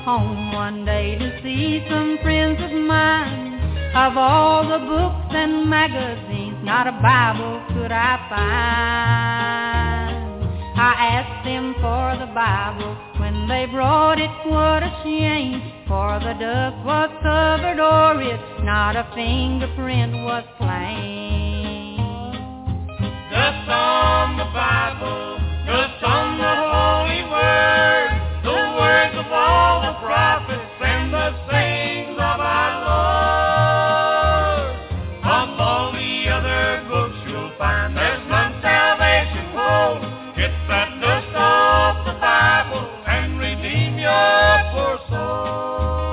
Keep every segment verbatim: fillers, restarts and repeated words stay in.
home one day to see some friends of mine. Of all the books and magazines, not a Bible could I find. I asked them for the Bible. When they brought it, what a shame. For the dust was covered o'er it, not a fingerprint was plain. Dust on the Bible, dust on the Holy Word, the words of all the prophets and the sayings of our Lord. Of all the other books you'll find, there's none salvation hold. Get that dust off the Bible and redeem your poor soul.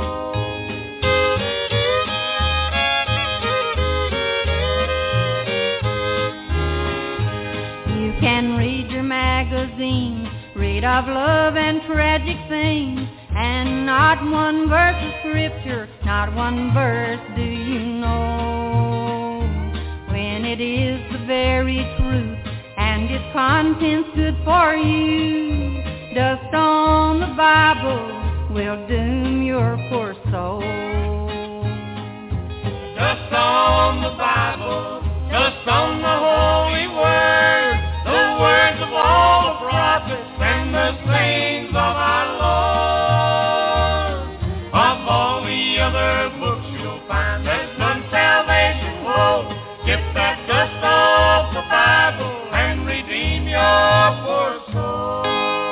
You can read your magazine, read of love and tragic things, and not one verse of scripture, not one verse do you know. When it is the very truth and its contents good for you, dust on the Bible will doom your poor soul. Dust on the Bible, dust on the Holy Word, the words of all the prophets and the sayings of our Lord. Of all the other books you'll find, there's none salvation hold. Get that dust off the Bible and redeem your poor soul.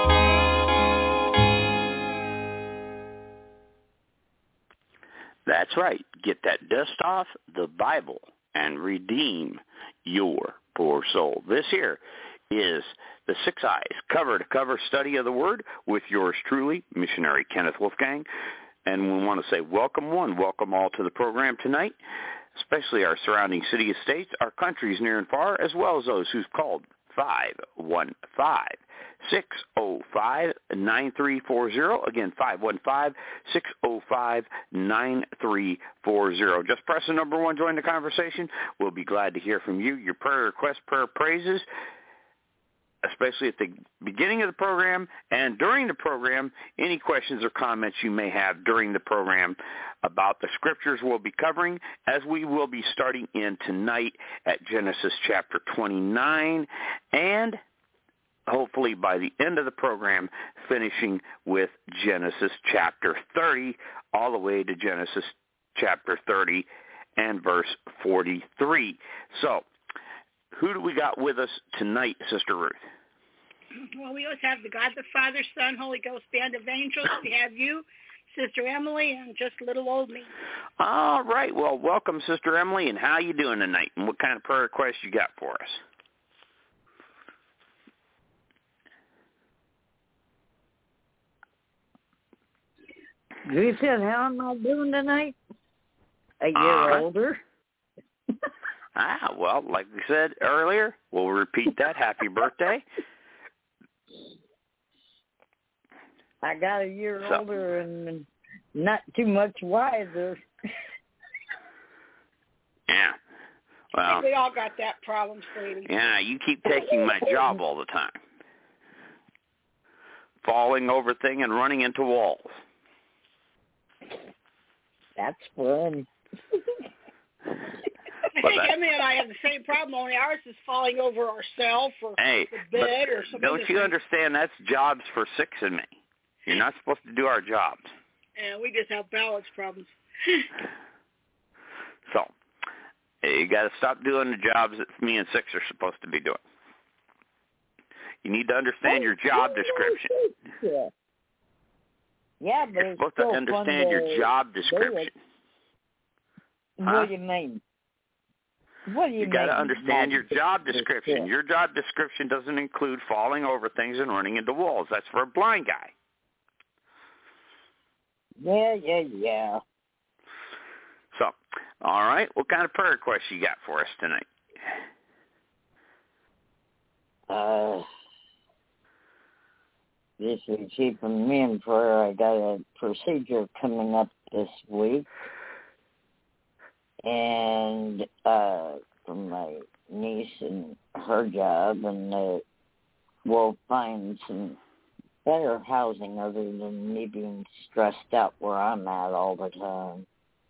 That's right. Get that dust off the Bible and redeem your poor soul. This here is the Six Eyes cover-to-cover study of the Word with yours truly, Missionary Kenneth Wolfgang. And we want to say welcome one, welcome all to the program tonight, especially our surrounding city estates, our countries near and far, as well as those who've called five one five, six oh five, nine three four zero. Again, five one five, six oh five, nine three four zero. Just press the number one, join the conversation. We'll be glad to hear from you, your prayer requests, prayer praises, especially at the beginning of the program and during the program, any questions or comments you may have during the program about the scriptures we'll be covering, as we will be starting in tonight at Genesis chapter twenty-nine, and hopefully by the end of the program, finishing with Genesis chapter thirty, all the way to Genesis chapter thirty and verse forty-three. So, who do we got with us tonight, Sister Ruth? Well, we always have the God, the Father, Son, Holy Ghost band of angels. We have you, Sister Emily, and just little old me. All right. Well, welcome, Sister Emily, and how you doing tonight? And what kind of prayer requests you got for us? You said, how am I doing tonight? A year uh, older. Ah, well, like we said earlier, we'll repeat that. Happy birthday. I got a year so, older and not too much wiser. Yeah. Well, I think we all got that problem, sweetie. Yeah, you keep taking my job all the time. Falling over thing and running into walls. That's fun. I think Emily and I have the same problem, only ours is falling over ourselves or hey, the bed or something. Don't you understand that's jobs for Six and me? You're not supposed to do our jobs. Yeah, we just have balance problems. So, you got to stop doing the jobs that me and Six are supposed to be doing. You need to understand your job description. Yeah, yeah but You're it's supposed still to understand fun your to job description. What Huh? do you mean? What do you, you mean? got to understand your job description. Yeah. Your job description doesn't include falling over things and running into walls. That's for a blind guy. Yeah, yeah, yeah. So, all right. What kind of prayer requests you got for us tonight? Uh, this is keeping me in prayer. I got a procedure coming up this week. And uh, from my niece and her job, and uh, we'll find some better housing other than me being stressed out where I'm at all the time.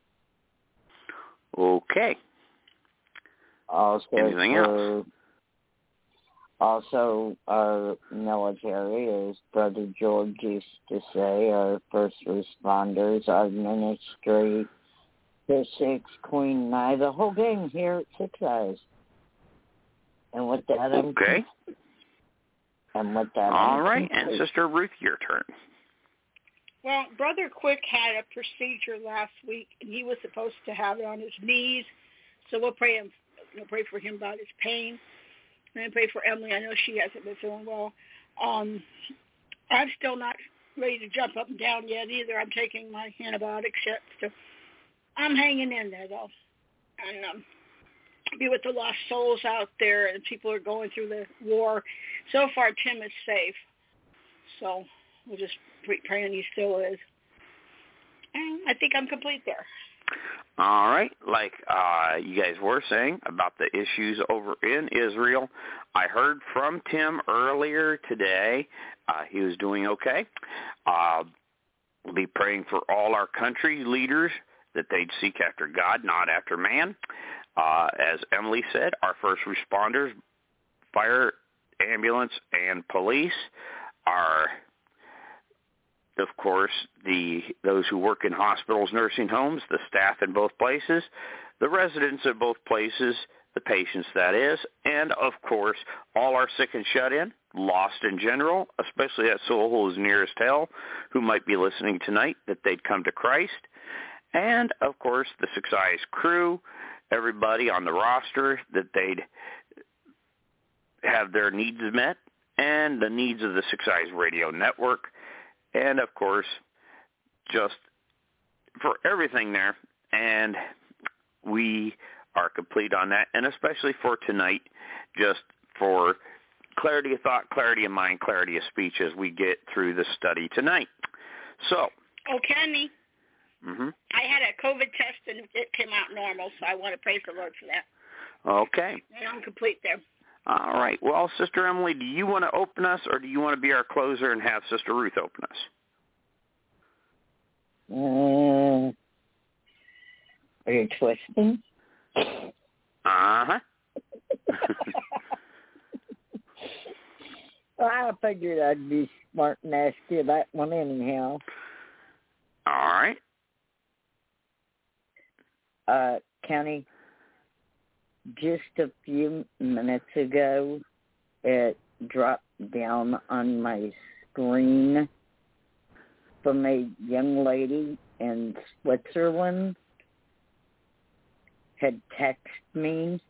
Okay. Also, Anything for, else? Also, our military, as Brother George used to say, our first responders, our ministry, the Six, Queen and I, the whole gang here at Six Eyes. And with that, I'm okay. And with that, all I'm right, complete. and Sister Ruth, your turn. Well, Brother Quick had a procedure last week, and he was supposed to have it on his knees. So we'll pray him. We'll pray for him about his pain. And I pray for Emily. I know she hasn't been feeling well. Um, I'm still not ready to jump up and down yet either. I'm taking my antibiotics yet. So I'm hanging in there, though. And um, be with the lost souls out there, and people are going through the war. So far, Tim is safe. So we'll just pray praying he still is. And I think I'm complete there. All right, like uh, you guys were saying about the issues over in Israel, I heard from Tim earlier today. Uh, he was doing okay. Uh, we'll be praying for all our country leaders that they'd seek after God, not after man. Uh, as Emily said, our first responders, fire, ambulance, and police are, of course, the those who work in hospitals, nursing homes, the staff in both places, the residents at both places, the patients, that is, and, of course, all our sick and shut-in, lost in general, especially that soul who is nearest hell, who might be listening tonight, that they'd come to Christ, and, of course, the Six Eyes crew, everybody on the roster, that they'd have their needs met, and the needs of the Six Eyes Radio Network, and, of course, just for everything there. And we are complete on that, and especially for tonight, just for clarity of thought, clarity of mind, clarity of speech as we get through the study tonight. So. Oh, Kenny. Mm-hmm. I had a COVID test, and it came out normal, so I want to praise the Lord for that. Okay. And I'm complete there. All right. Well, Sister Emily, do you want to open us, or do you want to be our closer and have Sister Ruth open us? Uh, are you twisting? Uh-huh. Well, I figured I'd be smart and ask you that one anyhow. All right. Uh, Connie, just a few minutes ago, it dropped down on my screen from a young lady in Switzerland had texted me,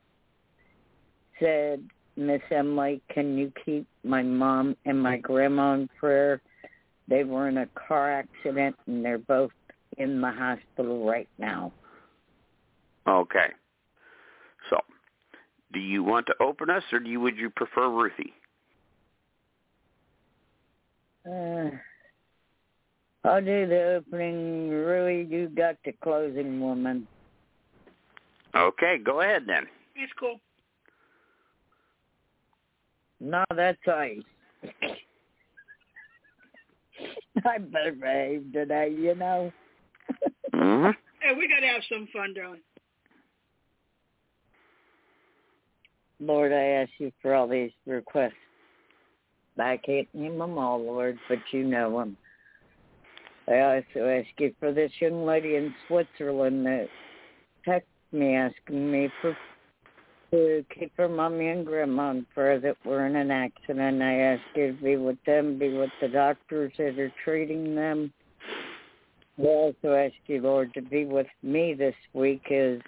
said, Miss Emily, can you keep my mom and my grandma in prayer? They were in a car accident, and they're both in the hospital right now. Okay. So, do you want to open us, or do you, would you prefer Ruthie? Uh, I'll do the opening. Really, you got the closing, woman. Okay, go ahead then. It's cool. No, that's ice. I better behave today, you know. Mm-hmm. Hey, we got to have some fun, darling. Lord, I ask you for all these requests. I can't name them all, Lord, but you know them. I also ask you for this young lady in Switzerland that texted me asking me for to keep her mommy and grandma in prayer that were in an accident. I ask you to be with them, be with the doctors that are treating them. I also ask you, Lord, to be with me this week, as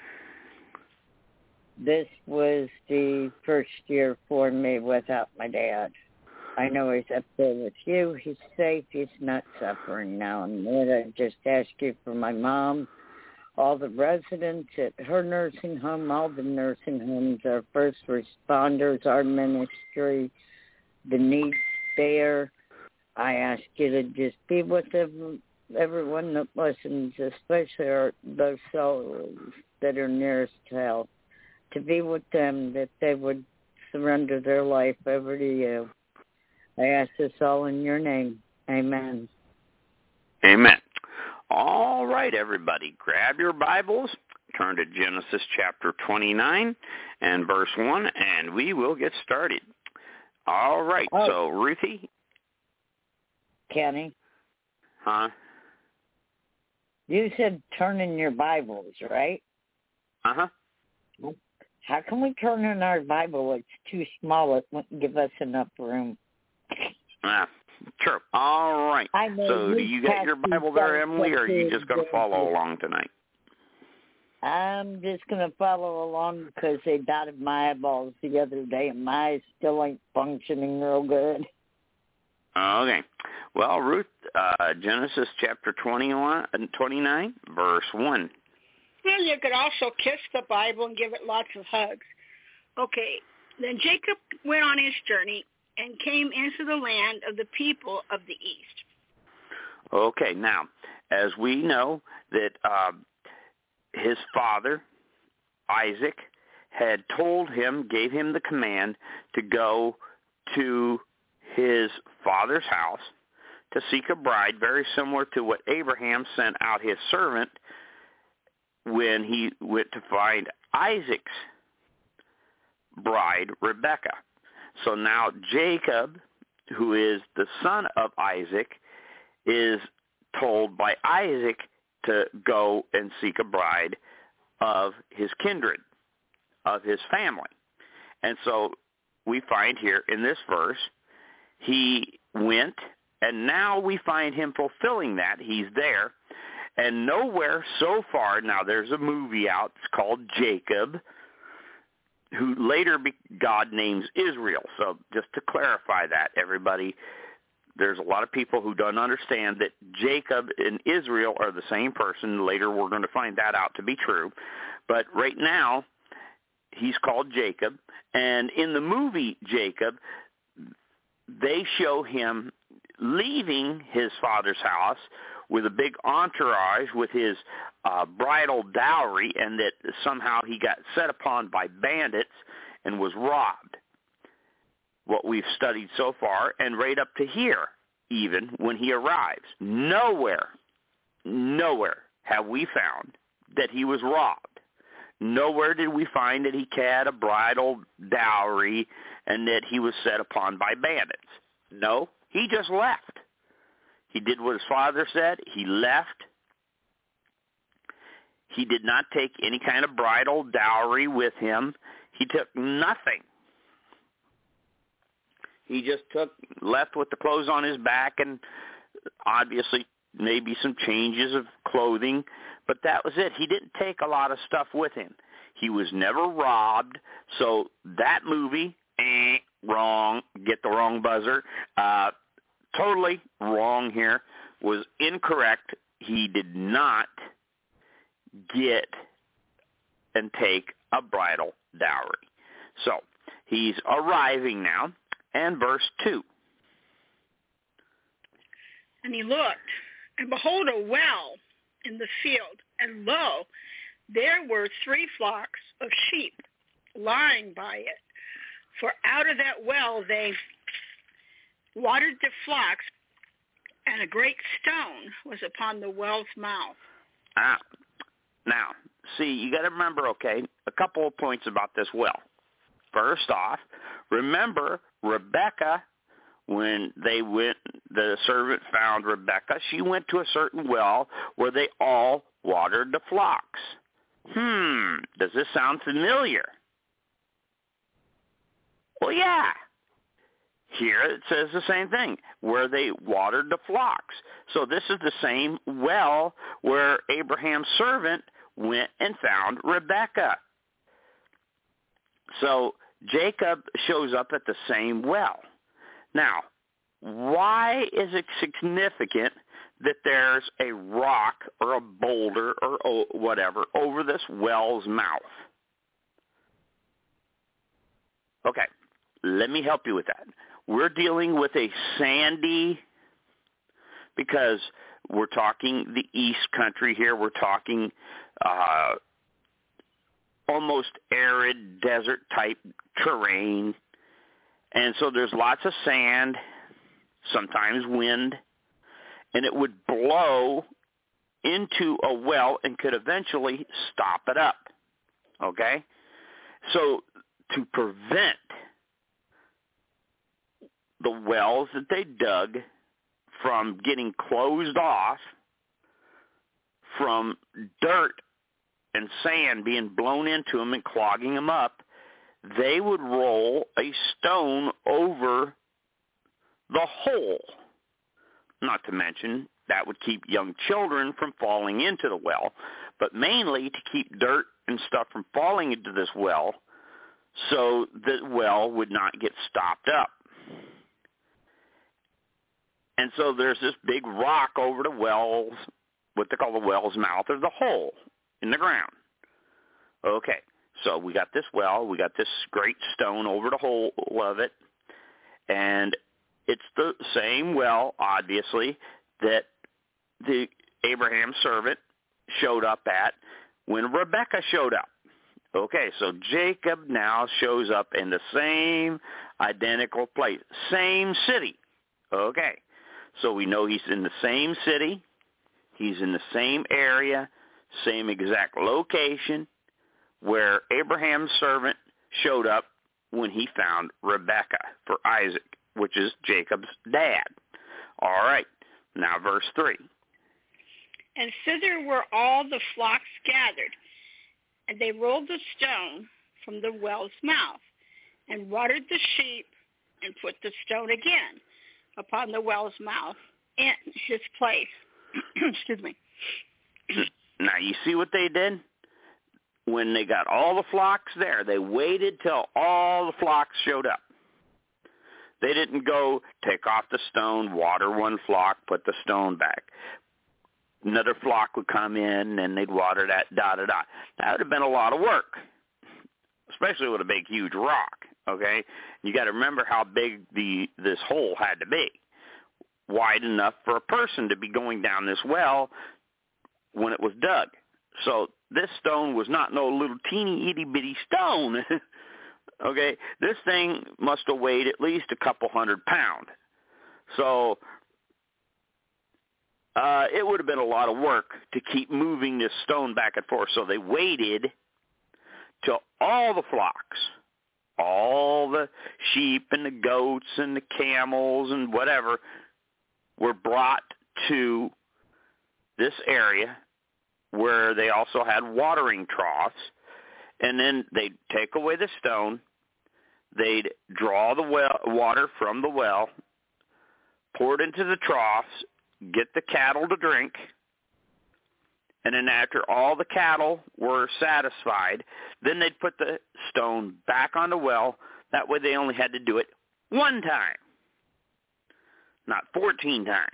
this was the first year for me without my dad. I know he's up there with you. He's safe. He's not suffering now. And Lord, I just ask you for my mom, all the residents at her nursing home, all the nursing homes, our first responders, our ministry, the needs there. I ask you to just be with every, everyone that listens, especially our, those souls that are nearest to hell, to be with them, that they would surrender their life over to you. I ask this all in your name. Amen. Amen. All right, everybody, grab your Bibles, turn to Genesis chapter twenty-nine and verse one, and we will get started. All right, oh. so Ruthie? Kenny? Huh? You said turn in your Bibles, right? Uh-huh. How can we turn in our Bible? It's too small. It wouldn't give us enough room. Ah, sure. All right. I know so do you got your Bible there, Emily, or are you just going to follow along tonight? I'm just going to follow along because they dotted my eyeballs the other day, and my eyes still ain't functioning real good. Okay. Well, Ruth, uh, Genesis chapter twenty-one, twenty-nine, verse one. Well, you could also kiss the Bible and give it lots of hugs. Okay. Then Jacob went on his journey and came into the land of the people of the east. Okay. Now, as we know that uh, his father, Isaac, had told him, gave him the command to go to his father's house to seek a bride, very similar to what Abraham sent out his servant when he went to find Isaac's bride, Rebekah. So now Jacob, who is the son of Isaac, is told by Isaac to go and seek a bride of his kindred, of his family. And so we find here in this verse, he went, and now we find him fulfilling that. He's there, and nowhere so far, now there's a movie out, it's called Jacob, who later be, God names Israel. So just to clarify that, everybody, there's a lot of people who don't understand that Jacob and Israel are the same person. Later we're going to find that out to be true. But right now, he's called Jacob, and in the movie Jacob, they show him leaving his father's house with a big entourage with his uh, bridal dowry, and that somehow he got set upon by bandits and was robbed. What we've studied so far, and right up to here, even when he arrives, nowhere, nowhere have we found that he was robbed. Nowhere did we find that he had a bridal dowry and that he was set upon by bandits. No, he just left. He did what his father said. He left. He did not take any kind of bridal dowry with him. He took nothing. He just took, left with the clothes on his back and obviously maybe some changes of clothing, but that was it. He didn't take a lot of stuff with him. He was never robbed, so that movie, eh, wrong, get the wrong buzzer, uh, totally wrong here, was incorrect. He did not get and take a bridal dowry. So he's arriving now, and verse two. And he looked, and behold, a well in the field, and lo, there were three flocks of sheep lying by it. For out of that well they watered the flocks, and a great stone was upon the well's mouth. Ah, now, see, you got to remember, okay, a couple of points about this well. First off, remember Rebekah, when they went, the servant found Rebekah, she went to a certain well where they all watered the flocks. Hmm, does this sound familiar? Well, yeah. Here it says the same thing, where they watered the flocks. So this is the same well where Abraham's servant went and found Rebekah. So Jacob shows up at the same well. Now, why is it significant that there's a rock or a boulder or whatever over this well's mouth? Okay, let me help you with that. We're dealing with a sandy, because we're talking the East Country here. We're talking uh, almost arid desert-type terrain. And so there's lots of sand. sometimes wind, and it would blow into a well and could eventually stop it up. Okay? So to prevent the wells that they dug from getting closed off, from dirt and sand being blown into them and clogging them up, they would roll a stone over the hole. Not to mention, that would keep young children from falling into the well, but mainly to keep dirt and stuff from falling into this well so the well would not get stopped up. And so there's this big rock over the wells, what they call the well's mouth, or the hole in the ground. Okay, so we got this well, we got this great stone over the hole of it, and it's the same well, obviously, that the Abraham servant showed up at when Rebekah showed up. Okay, so Jacob now shows up in the same identical place, same city. Okay, so we know he's in the same city, he's in the same area, same exact location where Abraham's servant showed up when he found Rebekah for Isaac, which is Jacob's dad. All right, now verse three. And thither were all the flocks gathered, and they rolled the stone from the well's mouth, and watered the sheep, and put the stone again upon the well's mouth in his place. Excuse me. Now, you see what they did? When they got all the flocks there, they waited till all the flocks showed up. They didn't go take off the stone, water one flock, put the stone back. Another flock would come in, and they'd water that, da-da-da. That would have been a lot of work, especially with a big, huge rock, okay? You got to remember how big the this hole had to be, wide enough for a person to be going down this well when it was dug. So this stone was not no little teeny itty-bitty stone. Okay, this thing must have weighed at least a couple hundred pounds. So uh, it would have been a lot of work to keep moving this stone back and forth. So they waited till all the flocks, all the sheep and the goats and the camels and whatever were brought to this area where they also had watering troughs, and then they'd take away the stone, they'd draw the well, water from the well, pour it into the troughs, get the cattle to drink, and then after all the cattle were satisfied, then they'd put the stone back on the well. That way they only had to do it one time, not fourteen times.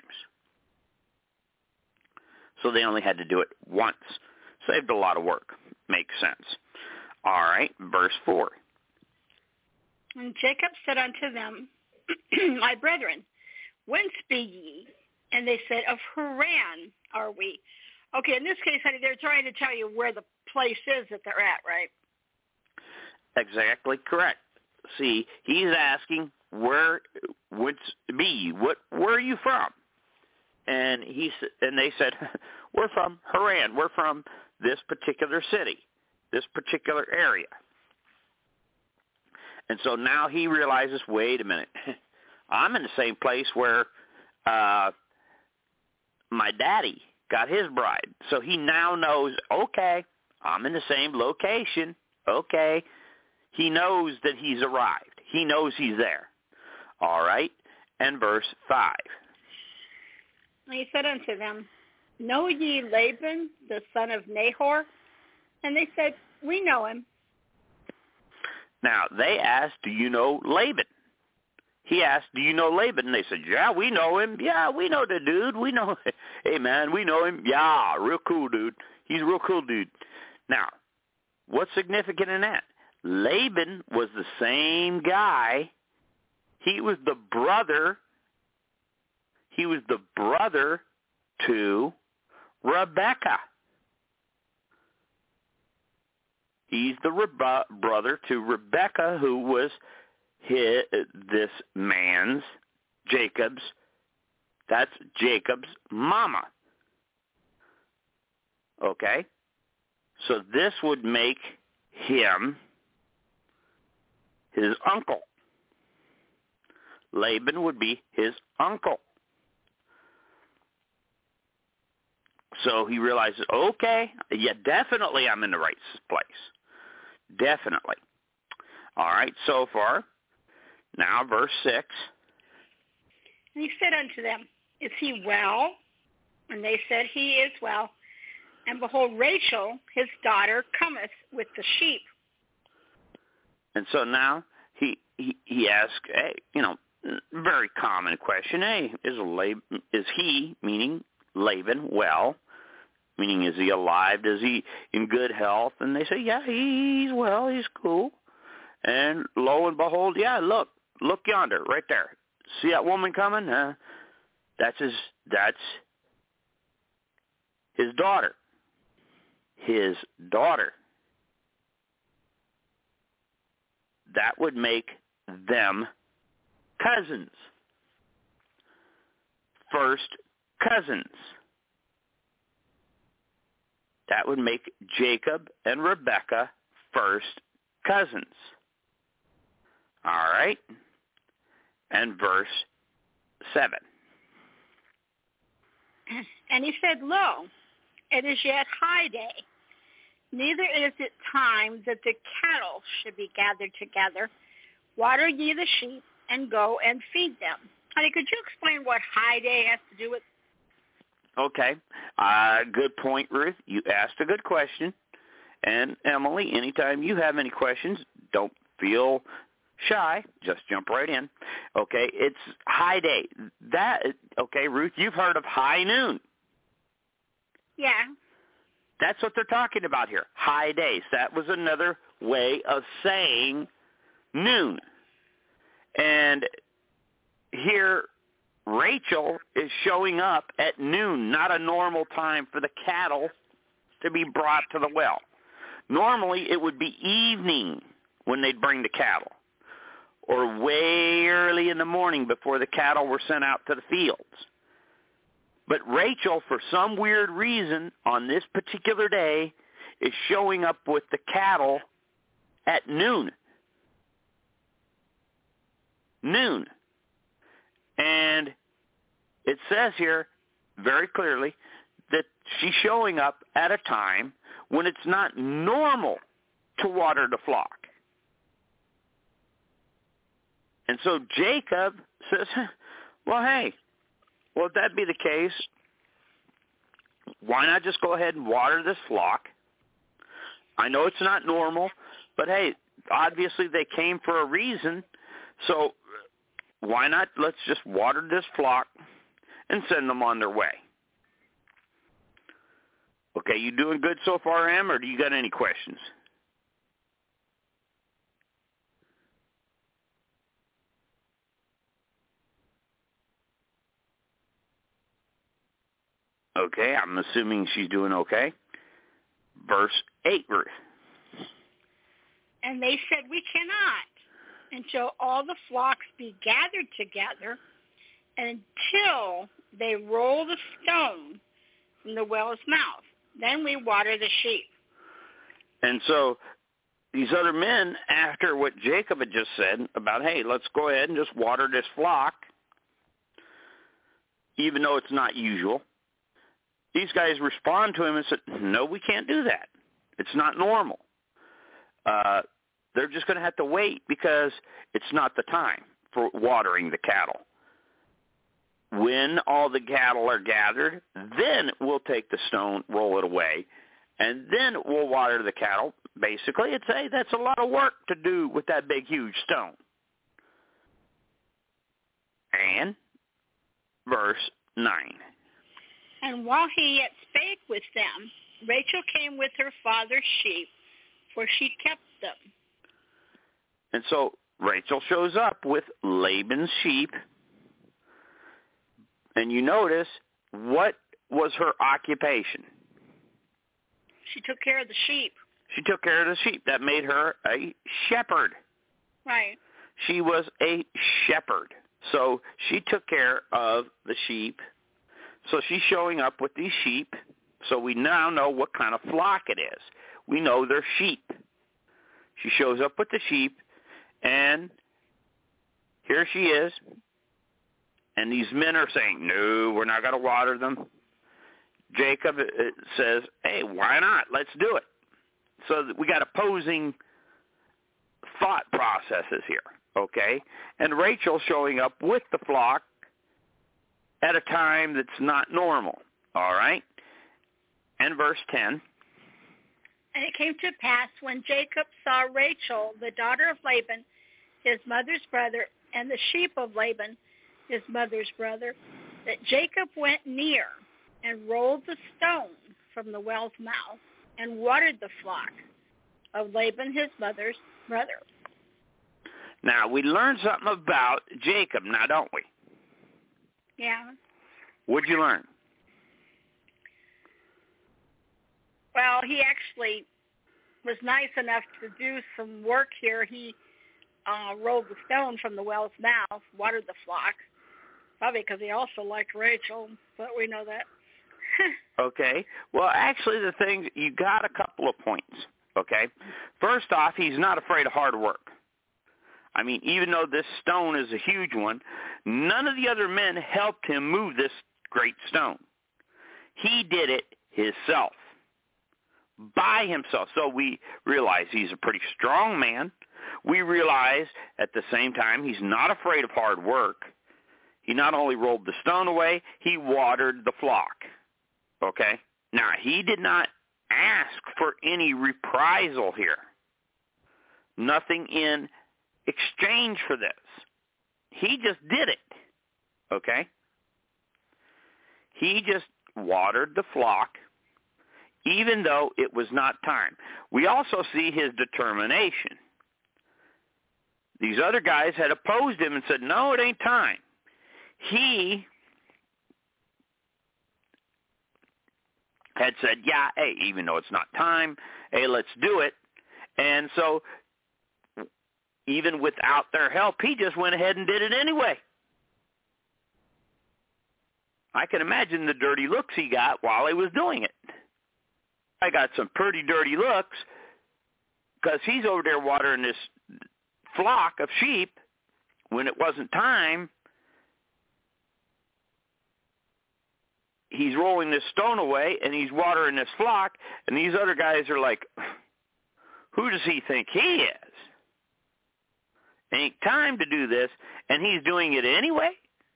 So they only had to do it once. Saved a lot of work. Makes sense. All right, verse four. And Jacob said unto them, My brethren, whence be ye? And they said, Of Haran are we. Okay, in this case, honey, they're trying to tell you where the place is that they're at, right? Exactly correct. See, he's asking, where, whence be ye? What, where are you from? And he and they said, we're from Haran. We're from this particular city, this particular area. And so now he realizes, wait a minute, I'm in the same place where uh, my daddy got his bride. So he now knows, okay, I'm in the same location. Okay. He knows that he's arrived. He knows he's there. All right. And verse five. And he said unto them, Know ye Laban, the son of Nahor? And they said, We know him. Now, they asked, do you know Laban? He asked, do you know Laban? And they said, yeah, we know him. Yeah, we know the dude. We know, hey, man, we know him. Yeah, real cool dude. He's a real cool dude. Now, what's significant in that? Laban was the same guy. He was the brother He was the brother to Rebekah. He's the Rebe- brother to Rebekah, who was his, this man's, Jacob's, That's Jacob's mama. Okay? So this would make him his uncle. Laban would be his uncle. So he realizes, okay, yeah, definitely I'm in the right place. Definitely. All right, so far. Now, verse six. And he said unto them, Is he well? And they said, He is well. And behold, Rachel, his daughter, cometh with the sheep. And so now he he, he asks, hey, you know, very common question. Hey, is Lab, is he, meaning Laban, well? Meaning, is he alive? Is he in good health? And they say, yeah, he's well. He's cool. And lo and behold, yeah, look, look yonder, right there. See that woman coming? Uh, that's his. That's his daughter. His daughter. That would make them cousins. First cousins. That would make Jacob and Rebekah first cousins. All right? And verse seven. And he said, Lo, it is yet high day, neither is it time that the cattle should be gathered together. Water ye the sheep, and go and feed them. Honey, could you explain what high day has to do with? Okay. Uh, good point, Ruth. You asked a good question. And, Emily, anytime you have any questions, don't feel shy. Just jump right in. Okay, it's high day. That, okay, Ruth, you've heard of high noon. Yeah. That's what they're talking about here, high days. That was another way of saying noon. And here, Rachel is showing up at noon, not a normal time for the cattle to be brought to the well. Normally, it would be evening when they'd bring the cattle, or way early in the morning before the cattle were sent out to the fields. But Rachel, for some weird reason, on this particular day, is showing up with the cattle at noon. Noon. And it says here very clearly that she's showing up at a time when it's not normal to water the flock. And so Jacob says, well, hey, well, if that be the case, why not just go ahead and water this flock? I know it's not normal, but hey, obviously they came for a reason, so why not let's just water this flock and send them on their way. Okay, you doing good so far, Em, or do you got any questions? Okay, I'm assuming she's doing okay. Verse eight, Ruth. And they said, we cannot until all the flocks be gathered together, and until they roll the stone from the well's mouth. Then we water the sheep. And so these other men, after what Jacob had just said about, hey, let's go ahead and just water this flock, even though it's not usual, these guys respond to him and said, no, we can't do that. It's not normal. Uh, they're just going to have to wait because it's not the time for watering the cattle. When all the cattle are gathered, then we'll take the stone, roll it away, and then we'll water the cattle. Basically, it's, hey, that's a lot of work to do with that big, huge stone. And verse nine. And while he yet spake with them, Rachel came with her father's sheep, for she kept them. And so Rachel shows up with Laban's sheep. And you notice, what was her occupation? She took care of the sheep. She took care of the sheep. That made her a shepherd. Right. She was a shepherd. So she took care of the sheep. So she's showing up with these sheep. So we now know what kind of flock it is. We know they're sheep. She shows up with the sheep, and here she is. And these men are saying, no, we're not going to water them. Jacob says, hey, why not? Let's do it. So we got opposing thought processes here, okay? And Rachel showing up with the flock at a time that's not normal, all right? And verse ten. And it came to pass when Jacob saw Rachel, the daughter of Laban, his mother's brother, and the sheep of Laban, his mother's brother, that Jacob went near and rolled the stone from the well's mouth and watered the flock of Laban, his mother's brother. Now, we learned something about Jacob now, don't we? Yeah. What'd you learn? Well, he actually was nice enough to do some work here. He uh, rolled the stone from the well's mouth, watered the flock, probably because he also liked Rachel, but we know that. Okay. Well, actually, the thing, you got a couple of points, okay? First off, he's not afraid of hard work. I mean, even though this stone is a huge one, none of the other men helped him move this great stone. He did it himself, by himself. So we realize he's a pretty strong man. We realize at the same time he's not afraid of hard work. He not only rolled the stone away, he watered the flock. Okay? Now, he did not ask for any reprisal here. Nothing in exchange for this. He just did it. Okay? He just watered the flock, even though it was not time. We also see his determination. These other guys had opposed him and said, no, it ain't time. He had said, yeah, hey, even though it's not time, hey, let's do it. And so even without their help, he just went ahead and did it anyway. I can imagine the dirty looks he got while he was doing it. I got some pretty dirty looks because he's over there watering this flock of sheep when it wasn't time. He's rolling this stone away, and he's watering this flock, and these other guys are like, who does he think he is? Ain't time to do this, and he's doing it anyway?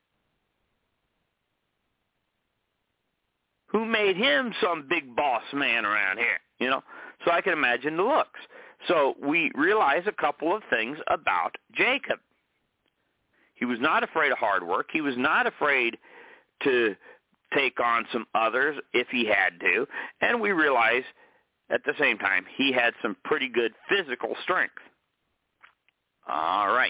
Who made him some big boss man around here, you know? So I can imagine the looks. So we realize a couple of things about Jacob. He was not afraid of hard work. He was not afraid to take on some others if he had to. And we realize at the same time he had some pretty good physical strength. All right.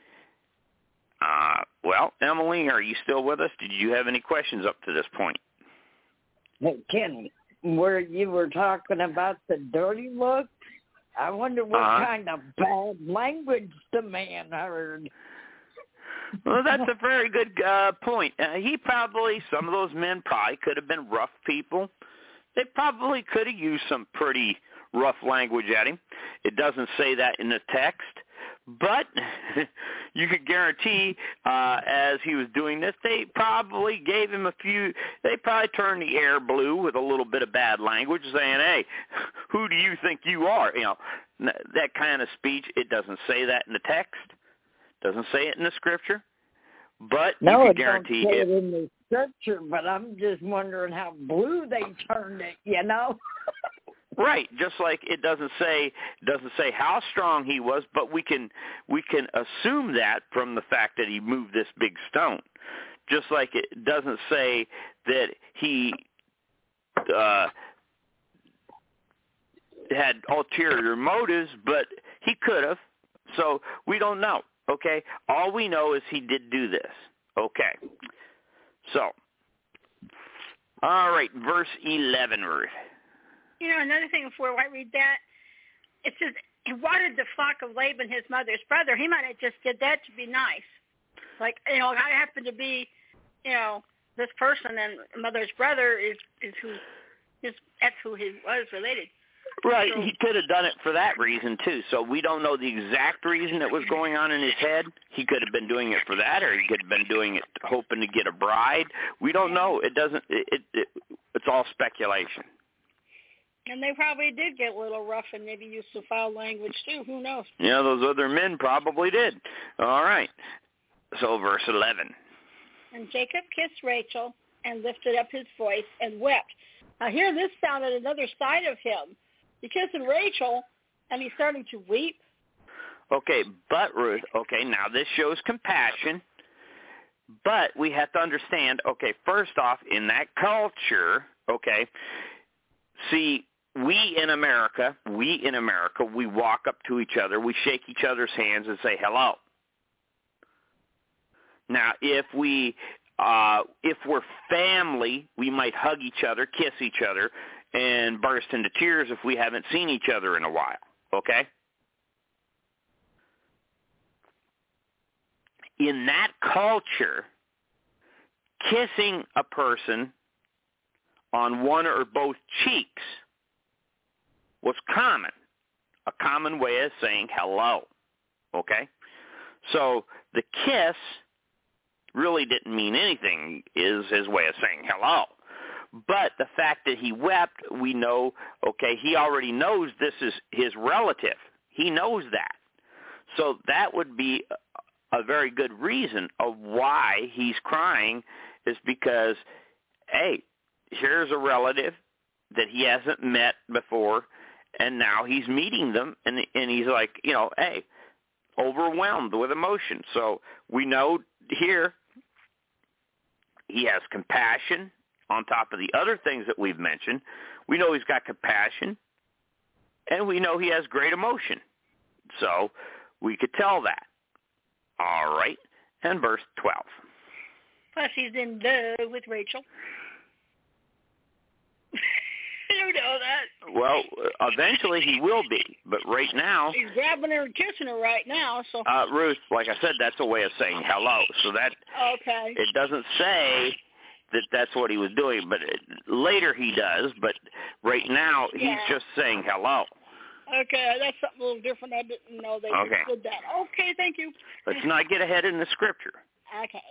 Uh, well, Emily, are you still with us? Did you have any questions up to this point? Hey, Ken, where you were talking about the dirty look, I wonder what uh-huh. kind of bad language the man heard. Well, that's a very good uh, point. Uh, he probably, some of those men probably could have been rough people. They probably could have used some pretty rough language at him. It doesn't say that in the text, but you could guarantee uh, as he was doing this, they probably gave him a few, they probably turned the air blue with a little bit of bad language saying, hey, who do you think you are? You know, that kind of speech. It doesn't say that in the text. Doesn't say it in the scripture, but no, you can guarantee it. No, it it. don't say it in the scripture, but I'm just wondering how blue they turned it, you know? Right, just like it doesn't say doesn't say how strong he was, but we can we can assume that from the fact that he moved this big stone. Just like it doesn't say that he uh, had ulterior motives, but he could have. So we don't know. Okay, all we know is he did do this. Okay, so all right, verse eleven, Ruth. You know, another thing before I read that, it says he watered the flock of Laban, his mother's brother. He might have just did that to be nice. like, you know, I happen to be, you know, this person, and mother's brother is is who is that's who he was related. Right. So, he could have done it for that reason too. So we don't know the exact reason that was going on in his head. He could have been doing it for that, or he could have been doing it hoping to get a bride. We don't know. It doesn't. It, it, it it's all speculation. And they probably did get a little rough and maybe use some foul language too. Who knows? Yeah, those other men probably did. All right. So verse eleven. And Jacob kissed Rachel and lifted up his voice and wept. Now here, this sounded another side of him. He's kissing Rachel, and he's starting to weep. Okay, but Ruth, okay, now this shows compassion, but we have to understand, okay, first off, in that culture, okay, see, we in America, we in America, we walk up to each other, we shake each other's hands and say hello. Now, if we, uh, if we're family, we might hug each other, kiss each other, and burst into tears if we haven't seen each other in a while, okay? In that culture, kissing a person on one or both cheeks was common, a common way of saying hello, okay? So the kiss really didn't mean anything, is his way of saying hello. But the fact that he wept, we know, okay, he already knows this is his relative. He knows that. So that would be a very good reason of why he's crying, is because, hey, here's a relative that he hasn't met before, and now he's meeting them, and and he's like, you know, hey, overwhelmed with emotion. So we know here he has compassion. On top of the other things that we've mentioned, we know he's got compassion, and we know he has great emotion. So we could tell that. All right, and verse twelve. Plus, he's in love with Rachel. You know that. Well, eventually he will be, but right now... He's grabbing her and kissing her right now. So, uh, Ruth, like I said, that's a way of saying hello. So that okay. It doesn't say that that's what he was doing, but it, later he does, but right now he's Yeah. just saying hello. Okay, that's something a little different. I didn't know they Okay. did that. Okay, thank you. Let's not get ahead in the scripture. Okay.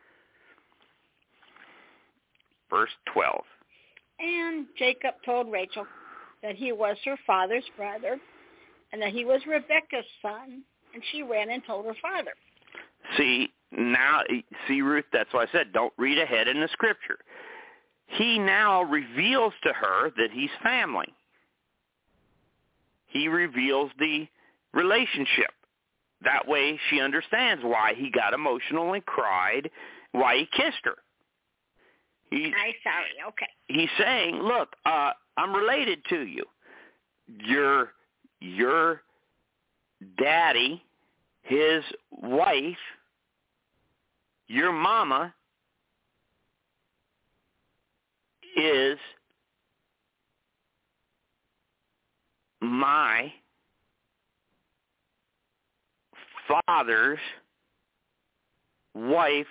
Verse twelve. And Jacob told Rachel that he was her father's brother and that he was Rebekah's son, and she ran and told her father. See, now, see, Ruth, that's why I said don't read ahead in the scripture. He now reveals to her that he's family. He reveals the relationship. That way she understands why he got emotional and cried, why he kissed her. He, I'm sorry, okay. He's saying, look, uh, I'm related to you. Your, your daddy, his wife, your mama is my father's wife's,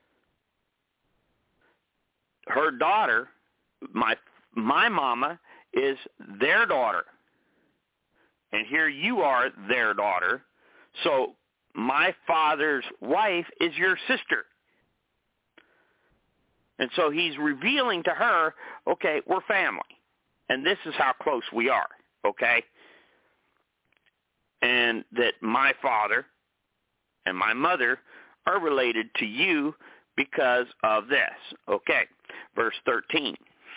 her daughter, my my mama is their daughter. And here you are their daughter. So my father's wife is your sister. And so he's revealing to her, okay, we're family. And this is how close we are, okay? And that my father and my mother are related to you because of this. Okay, verse thirteen.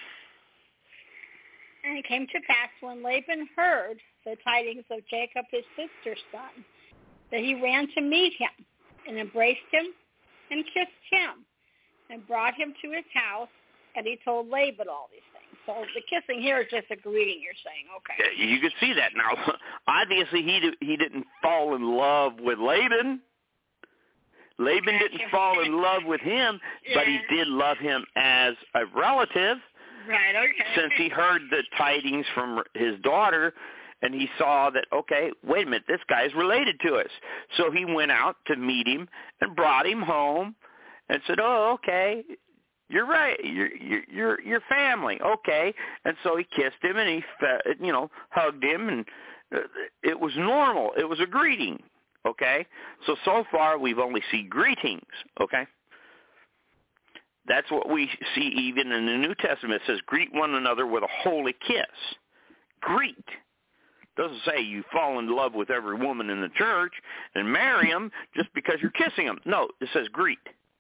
And it came to pass when Laban heard the tidings of Jacob his sister's son, that he ran to meet him and embraced him and kissed him and brought him to his house, and he told Laban all these things. So the kissing here is just a greeting, you're saying, okay. Yeah, you could see that. Now, obviously he he didn't fall in love with Laban. Laban didn't fall in love with him, Yeah. but he did love him as a relative. Right, okay. Since he heard the tidings from his daughter, and he saw that, okay, wait a minute, this guy's related to us. So he went out to meet him and brought him home and said, oh, okay, you're right, you're, you're, you're, you're family, okay. And so he kissed him and he, you know, hugged him, and it was normal. It was a greeting, okay. So, so far we've only seen greetings, okay. That's what we see even in the New Testament. It says, greet one another with a holy kiss. Greet. It doesn't say you fall in love with every woman in the church and marry them just because you're kissing them. No, it says greet.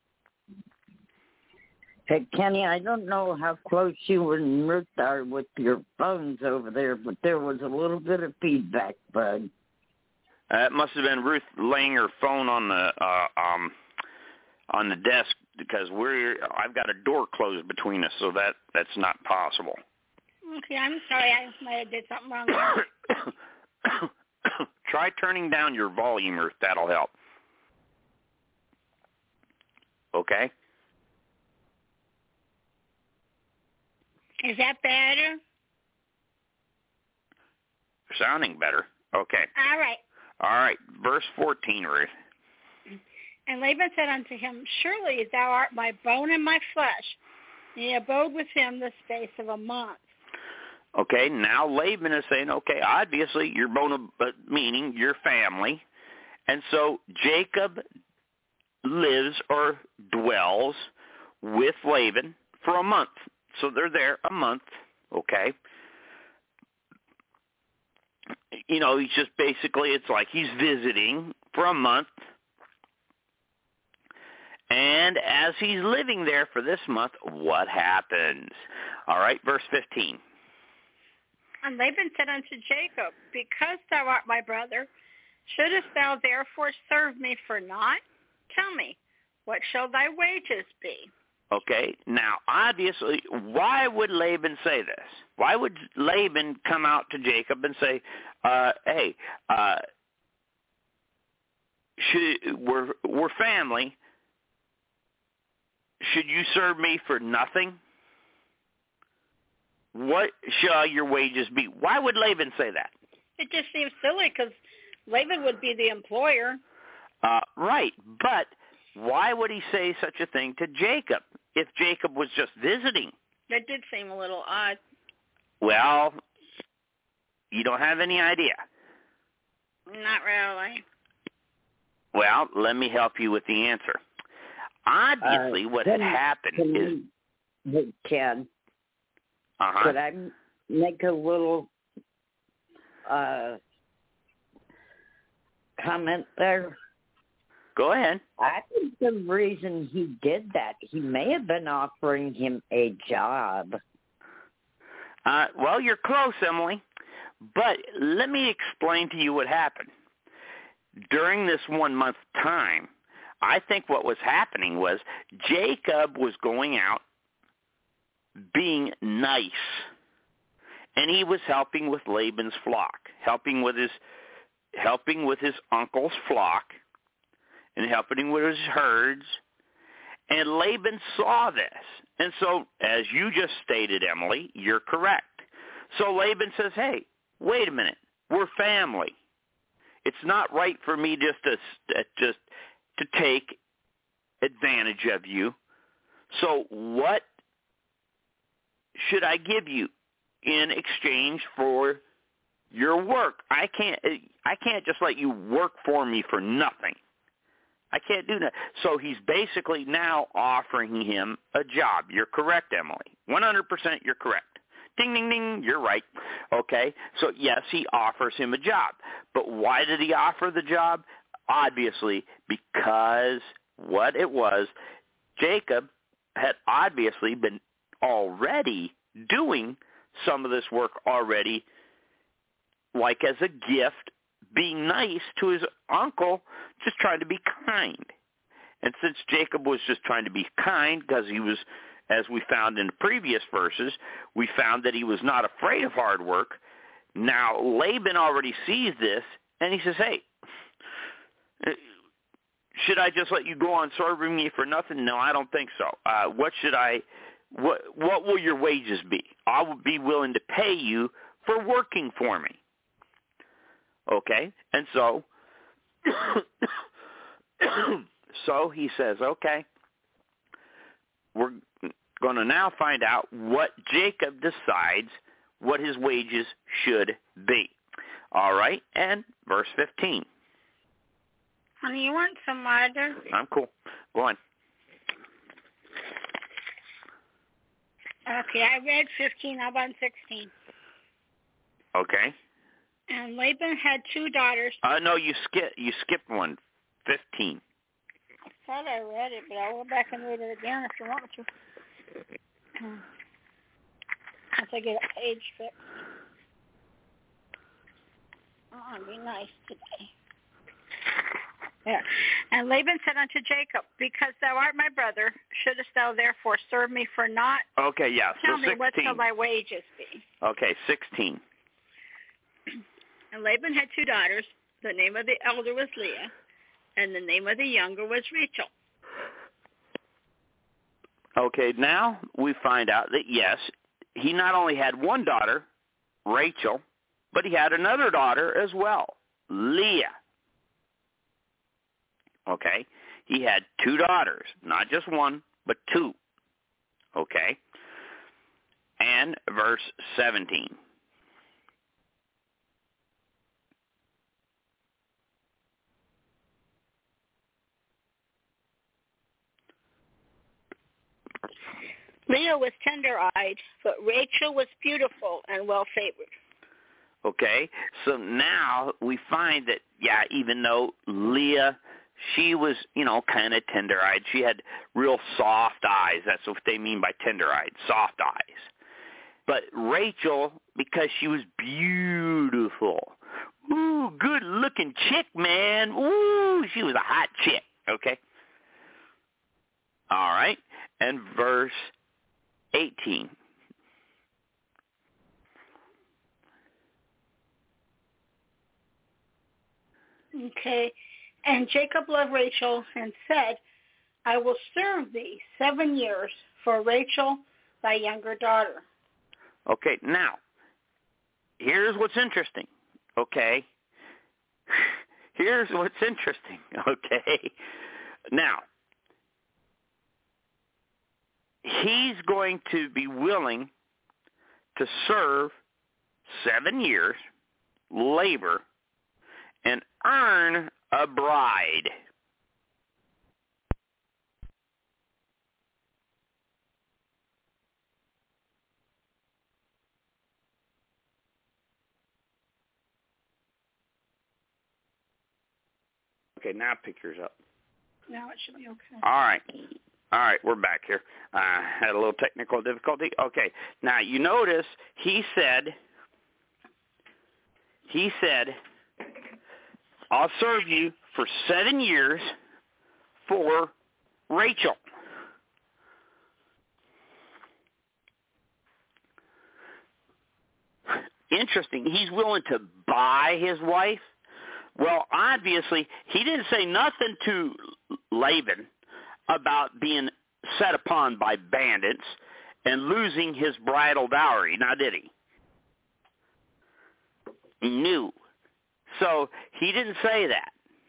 Hey, Kenny, I don't know how close you and Ruth are with your phones over there, but there was a little bit of feedback, bud. Uh, it must have been Ruth laying her phone on the uh, um, on the desk, because we're I've got a door closed between us, so that that's not possible. Okay, I'm sorry. I might have did something wrong there. Try turning down your volume, Ruth. That'll help. Okay? Is that better? Sounding better. Okay. All right. All right. Verse fourteen, Ruth. And Laban said unto him, surely thou art my bone and my flesh. And he abode with him the space of a month. Okay, now Laban is saying, okay, obviously you're bone of, uh, meaning your family. And so Jacob lives or dwells with Laban for a month. So they're there a month, okay. You know, he's just basically, it's like he's visiting for a month. And as he's living there for this month, what happens? All right, verse fifteen. And Laban said unto Jacob, because thou art my brother, shouldest thou therefore serve me for naught? Tell me, what shall thy wages be? Okay, now obviously, why would Laban say this? Why would Laban come out to Jacob and say, uh, hey, uh, should, we're, we're family, should you serve me for nothing? What shall your wages be? Why would Laban say that? It just seems silly because Laban would be the employer. Uh, right, but why would he say such a thing to Jacob if Jacob was just visiting? That did seem a little odd. Well, you don't have any idea. Not really. Well, let me help you with the answer. Obviously, uh, what had happened can is... Hey, Ken, uh-huh. could I make a little uh, comment there? Go ahead. I think the reason he did that, he may have been offering him a job. Uh, well, you're close, Emily. But let me explain to you what happened. During this one-month time, I think what was happening was Jacob was going out being nice, and he was helping with Laban's flock, helping with his helping with his uncle's flock, and helping with his herds. And Laban saw this. And so, as you just stated, Emily, you're correct. So Laban says, hey, wait a minute, we're family. It's not right for me just to just to take advantage of you. So what should I give you in exchange for your work? I can't I can't just let you work for me for nothing. I can't do that. So he's basically now offering him a job. You're correct, Emily. one hundred percent you're correct. Ding, ding, ding, you're right. Okay, so yes, he offers him a job. But why did he offer the job? Obviously, because what it was, Jacob had obviously been already doing some of this work already, like as a gift, being nice to his uncle, just trying to be kind. And since Jacob was just trying to be kind because he was, as we found in the previous verses, we found that he was not afraid of hard work. Now, Laban already sees this, and he says, hey, should I just let you go on serving me for nothing? No, I don't think so. Uh, what should I, what, what will your wages be? I will be willing to pay you for working for me. Okay? And so, so he says, okay, we're going to now find out what Jacob decides what his wages should be. All right? And verse fifteen. Honey, you want some water? I'm cool. Go on. Okay, I read fifteen. I'm on sixteen. Okay. And Laban had two daughters. Uh, no, you skip. You skipped one. Fifteen. I thought I read it, but I'll go back and read it again if you want to. Once I get a page fixed. Oh, I'll be nice today. Yeah. And Laban said unto Jacob, because thou art my brother, shouldest thou therefore serve me for naught? Okay, yeah. Tell so me, sixteen. what shall thy wages be? Okay, sixteen. And Laban had two daughters. The name of the elder was Leah, and the name of the younger was Rachel. Okay, now we find out that, yes, he not only had one daughter, Rachel, but he had another daughter as well, Leah. Okay? He had two daughters, not just one, but two. Okay? And verse seventeen. Leah was tender-eyed, but Rachel was beautiful and well-favored. Okay? So now we find that, yeah, even though Leah, she was, you know, kind of tender-eyed. She had real soft eyes. That's what they mean by tender-eyed, soft eyes. But Rachel, because she was beautiful. Ooh, good-looking chick, man. Ooh, she was a hot chick. Okay? All right. And verse eighteen. Okay. And Jacob loved Rachel and said, I will serve thee seven years for Rachel, thy younger daughter. Okay, now, here's what's interesting, okay? Here's what's interesting, okay? Now, he's going to be willing to serve seven years, labor, and earn a bride. Okay, now picture's up. Now it should be okay. All right. All right, we're back here. Uh, had a little technical difficulty. Okay, now you notice he said, he said, I'll serve you for seven years for Rachel. Interesting. He's willing to buy his wife. Well, obviously, he didn't say nothing to Laban about being set upon by bandits and losing his bridal dowry. Now, did he? He knew. So he didn't say that.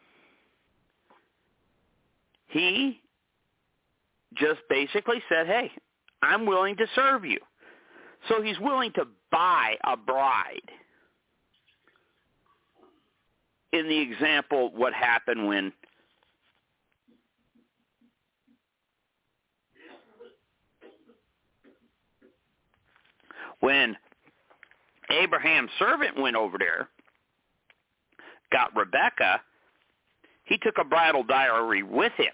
He just basically said, hey, I'm willing to serve you. So he's willing to buy a bride. In the example, what happened when when Abraham's servant went over there, got Rebekah, he took a bridal dowry with him.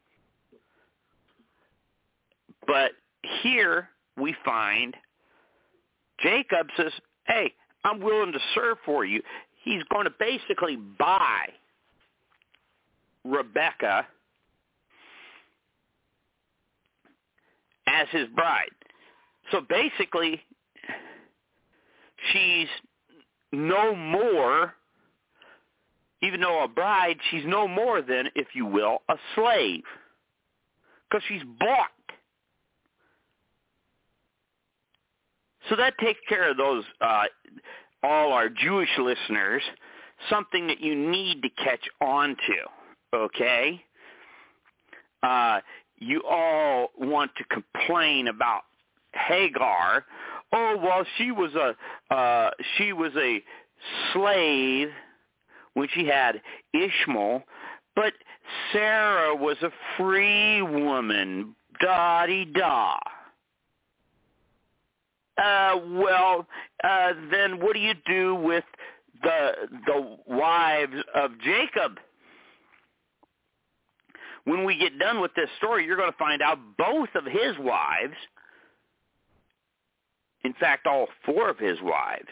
But here we find Jacob says, hey, I'm willing to serve for you. He's going to basically buy Rebekah as his bride. So basically, she's no more, even though a bride, she's no more than, if you will, a slave. Because she's bought. So that takes care of those, uh, all our Jewish listeners something that you need to catch on to, okay? Uh, you all want to complain about Hagar. Oh, well, she was a uh, she was a slave when she had Ishmael, but Sarah was a free woman. Da-dee-da. Uh, well, uh, then what do you do with the the wives of Jacob? When we get done with this story, you're going to find out both of his wives, in fact, all four of his wives,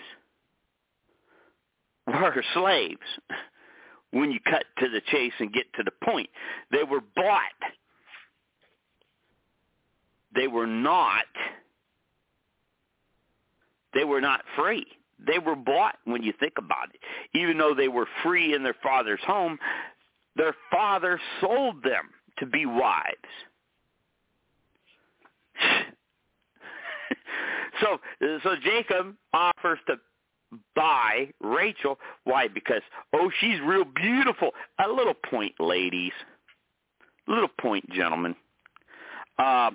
were slaves. When you cut to the chase and get to the point, they were bought. They were not. They were not free. They were bought when you think about it. Even though they were free in their father's home, their father sold them to be wives. so, so Jacob offers to buy Rachel. Why? Because, oh, she's real beautiful. A little point, ladies. A little point, gentlemen. Uh,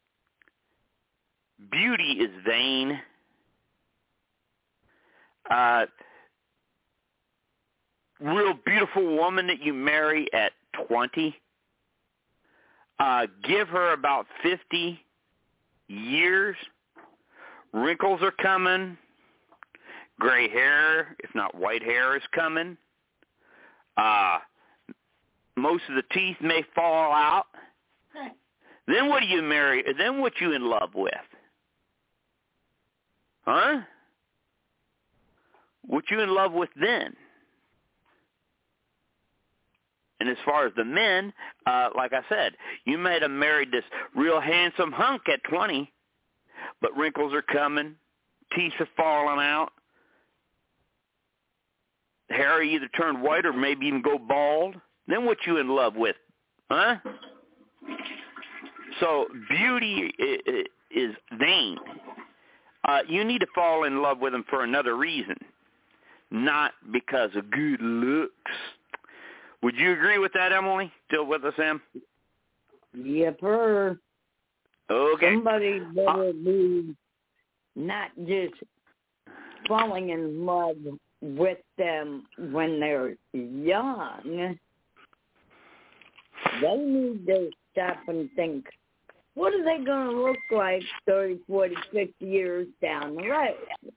beauty is vain. Uh, real beautiful woman that you marry at twenty, uh, give her about fifty years, wrinkles are coming, gray hair, if not white hair, is coming, uh, most of the teeth may fall out. Then what do you marry? Then what you in love with? Huh? What you in love with then? And as far as the men, uh, like I said, you might have married this real handsome hunk at twenty, but wrinkles are coming, teeth are falling out, hair either turn white or maybe even go bald. Then what you in love with? Huh? So beauty is vain. Uh, you need to fall in love with them for another reason, not because of good looks. Would you agree with that, Emily? Still with us, Em? Yep, sir. Okay. Somebody better uh, be not just falling in love with them when they're young. They need to stop and think, what are they going to look like thirty, forty, fifty years down the road?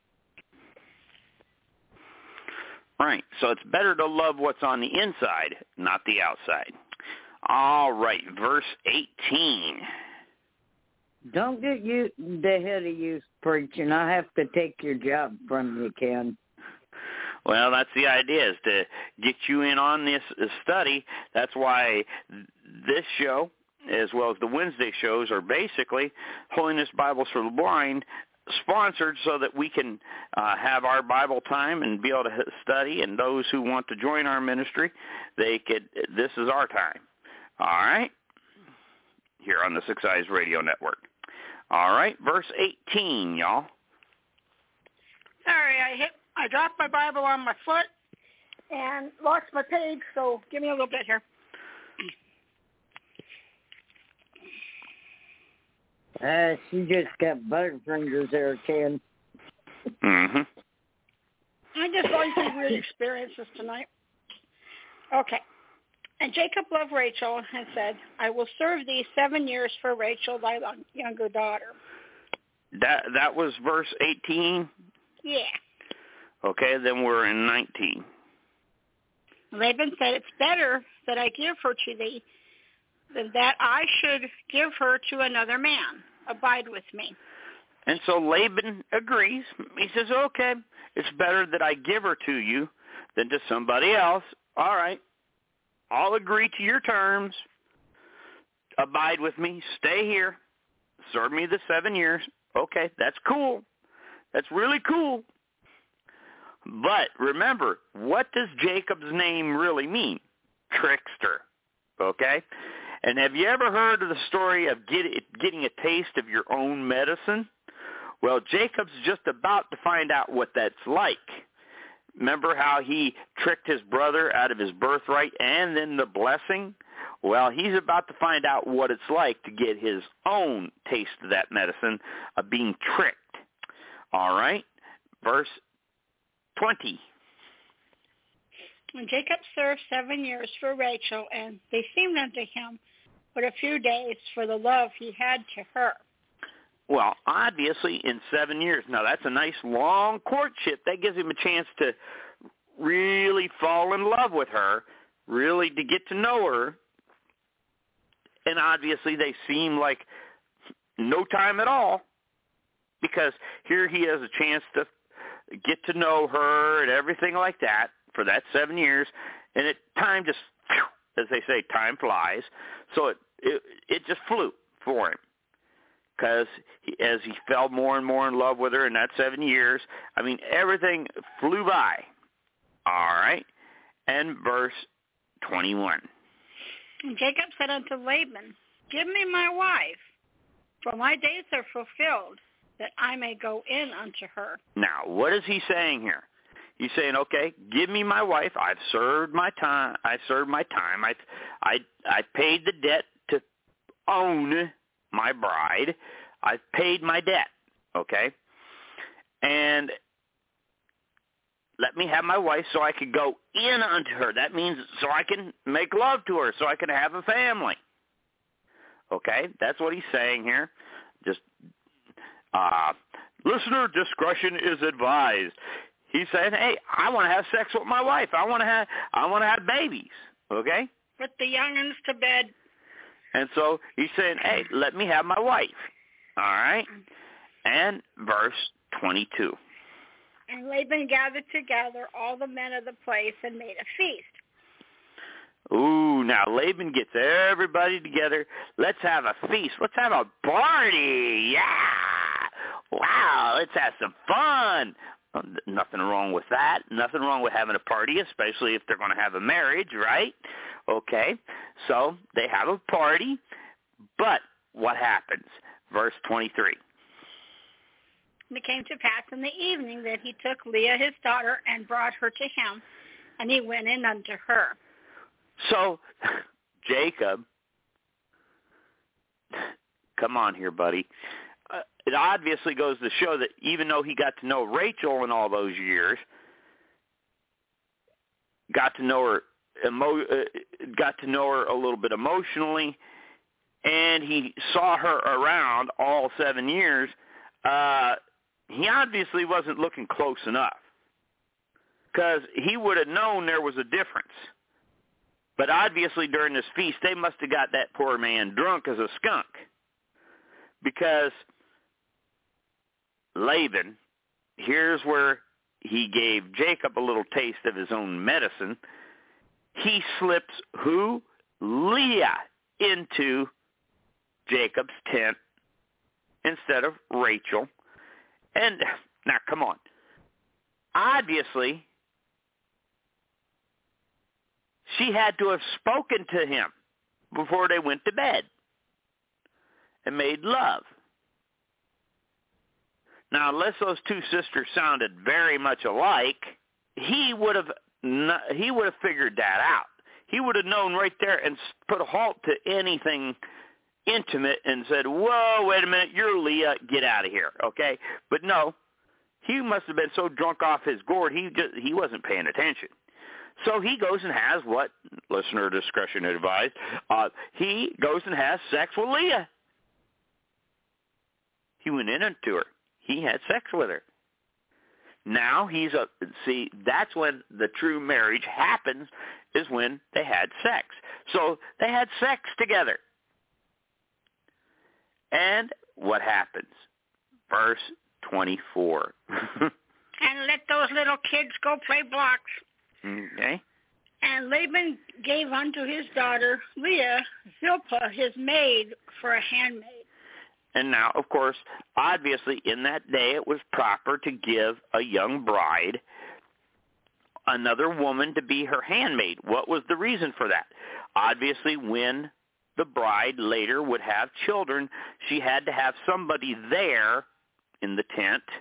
Right. So it's better to love what's on the inside, not the outside. All right. Verse eighteen. Don't get you the head of you preaching. I have to take your job from you, Ken. Well, that's the idea, is to get you in on this study. That's why this show, as well as the Wednesday shows, are basically Holiness Bibles for the Blind, sponsored so that we can uh, have our Bible time and be able to study, and those who want to join our ministry, they could. This is our time. All right? Here on the Six Eyes Radio Network. All right, verse eighteen, y'all. Sorry, I hit, I dropped my Bible on my foot and lost my page, so give me a little bit here. Uh, she just got butterfingers there, Ken. Mm-hmm. I just going through weird experiences tonight. Okay. And Jacob loved Rachel and said, I will serve thee seven years for Rachel, thy younger daughter. That that was verse eighteen? Yeah. Okay, then we're in nineteen. Laban said, it's better that I give her to thee than that I should give her to another man. Abide with me. And so Laban agrees. He says, okay, it's better that I give her to you than to somebody else. All right. I'll agree to your terms. Abide with me. Stay here. Serve me the seven years. Okay, that's cool. That's really cool. But remember, what does Jacob's name really mean? Trickster. Okay? And have you ever heard of the story of get, getting a taste of your own medicine? Well, Jacob's just about to find out what that's like. Remember how he tricked his brother out of his birthright and then the blessing? Well, he's about to find out what it's like to get his own taste of that medicine of being tricked. All right, verse twenty. And Jacob served seven years for Rachel, and they seemed unto him but a few days for the love he had to her. Well, obviously, in seven years. Now, that's a nice long courtship. That gives him a chance to really fall in love with her, really to get to know her. And obviously, they seem like no time at all, because here he has a chance to get to know her and everything like that for that seven years. And it time just, as they say, time flies. So it it, it just flew for him. Because as he fell more and more in love with her in that seven years, I mean, everything flew by. All right. And verse twenty-one. And Jacob said unto Laban, Give me my wife, for my days are fulfilled, that I may go in unto her. Now, what is he saying here? He's saying, okay, give me my wife. I've served my time. I've served my time. I, I, I paid the debt to own my bride. I've paid my debt, okay? And let me have my wife so I could go in unto her. That means so I can make love to her, so I can have a family. Okay? That's what he's saying here. Just, uh, listener discretion is advised. He's saying, hey, I want to have sex with my wife. I want to have, I want to have babies, okay? Put the young'uns to bed. And so he's saying, hey, let me have my wife. All right? And verse twenty-two. And Laban gathered together all the men of the place and made a feast. Ooh, now Laban gets everybody together. Let's have a feast. Let's have a party. Yeah. Wow, let's have some fun. Nothing wrong with that. Nothing wrong with having a party, especially if they're going to have a marriage, right? Okay, so they have a party, but what happens? Verse twenty-three. And it came to pass in the evening that he took Leah his daughter and brought her to him, and he went in unto her. So, Jacob, come on here, buddy. Uh, it obviously goes to show that even though he got to know Rachel in all those years, got to know her, emo- uh, got to know her a little bit emotionally, and he saw her around all seven years, uh, he obviously wasn't looking close enough, because he would have known there was a difference. But obviously during this feast, they must have got that poor man drunk as a skunk, because Laban, here's where he gave Jacob a little taste of his own medicine. He slips who? Leah into Jacob's tent instead of Rachel. And now, come on. Obviously, she had to have spoken to him before they went to bed and made love. Now, unless those two sisters sounded very much alike, he would have not, he would have figured that out. He would have known right there and put a halt to anything intimate and said, whoa, wait a minute, you're Leah, get out of here, okay? But no, he must have been so drunk off his gourd, he just, he wasn't paying attention. So he goes and has what, listener discretion advised, uh, he goes and has sex with Leah. He went in into her. He had sex with her. Now he's a, see, that's when the true marriage happens, is when they had sex. So they had sex together. And what happens? Verse twenty-four. And let those little kids go play blocks. Okay. And Laban gave unto his daughter Leah Zilpah, his maid, for a handmaid. And now, of course, obviously in that day it was proper to give a young bride another woman to be her handmaid. What was the reason for that? Obviously, when the bride later would have children, she had to have somebody there in the tent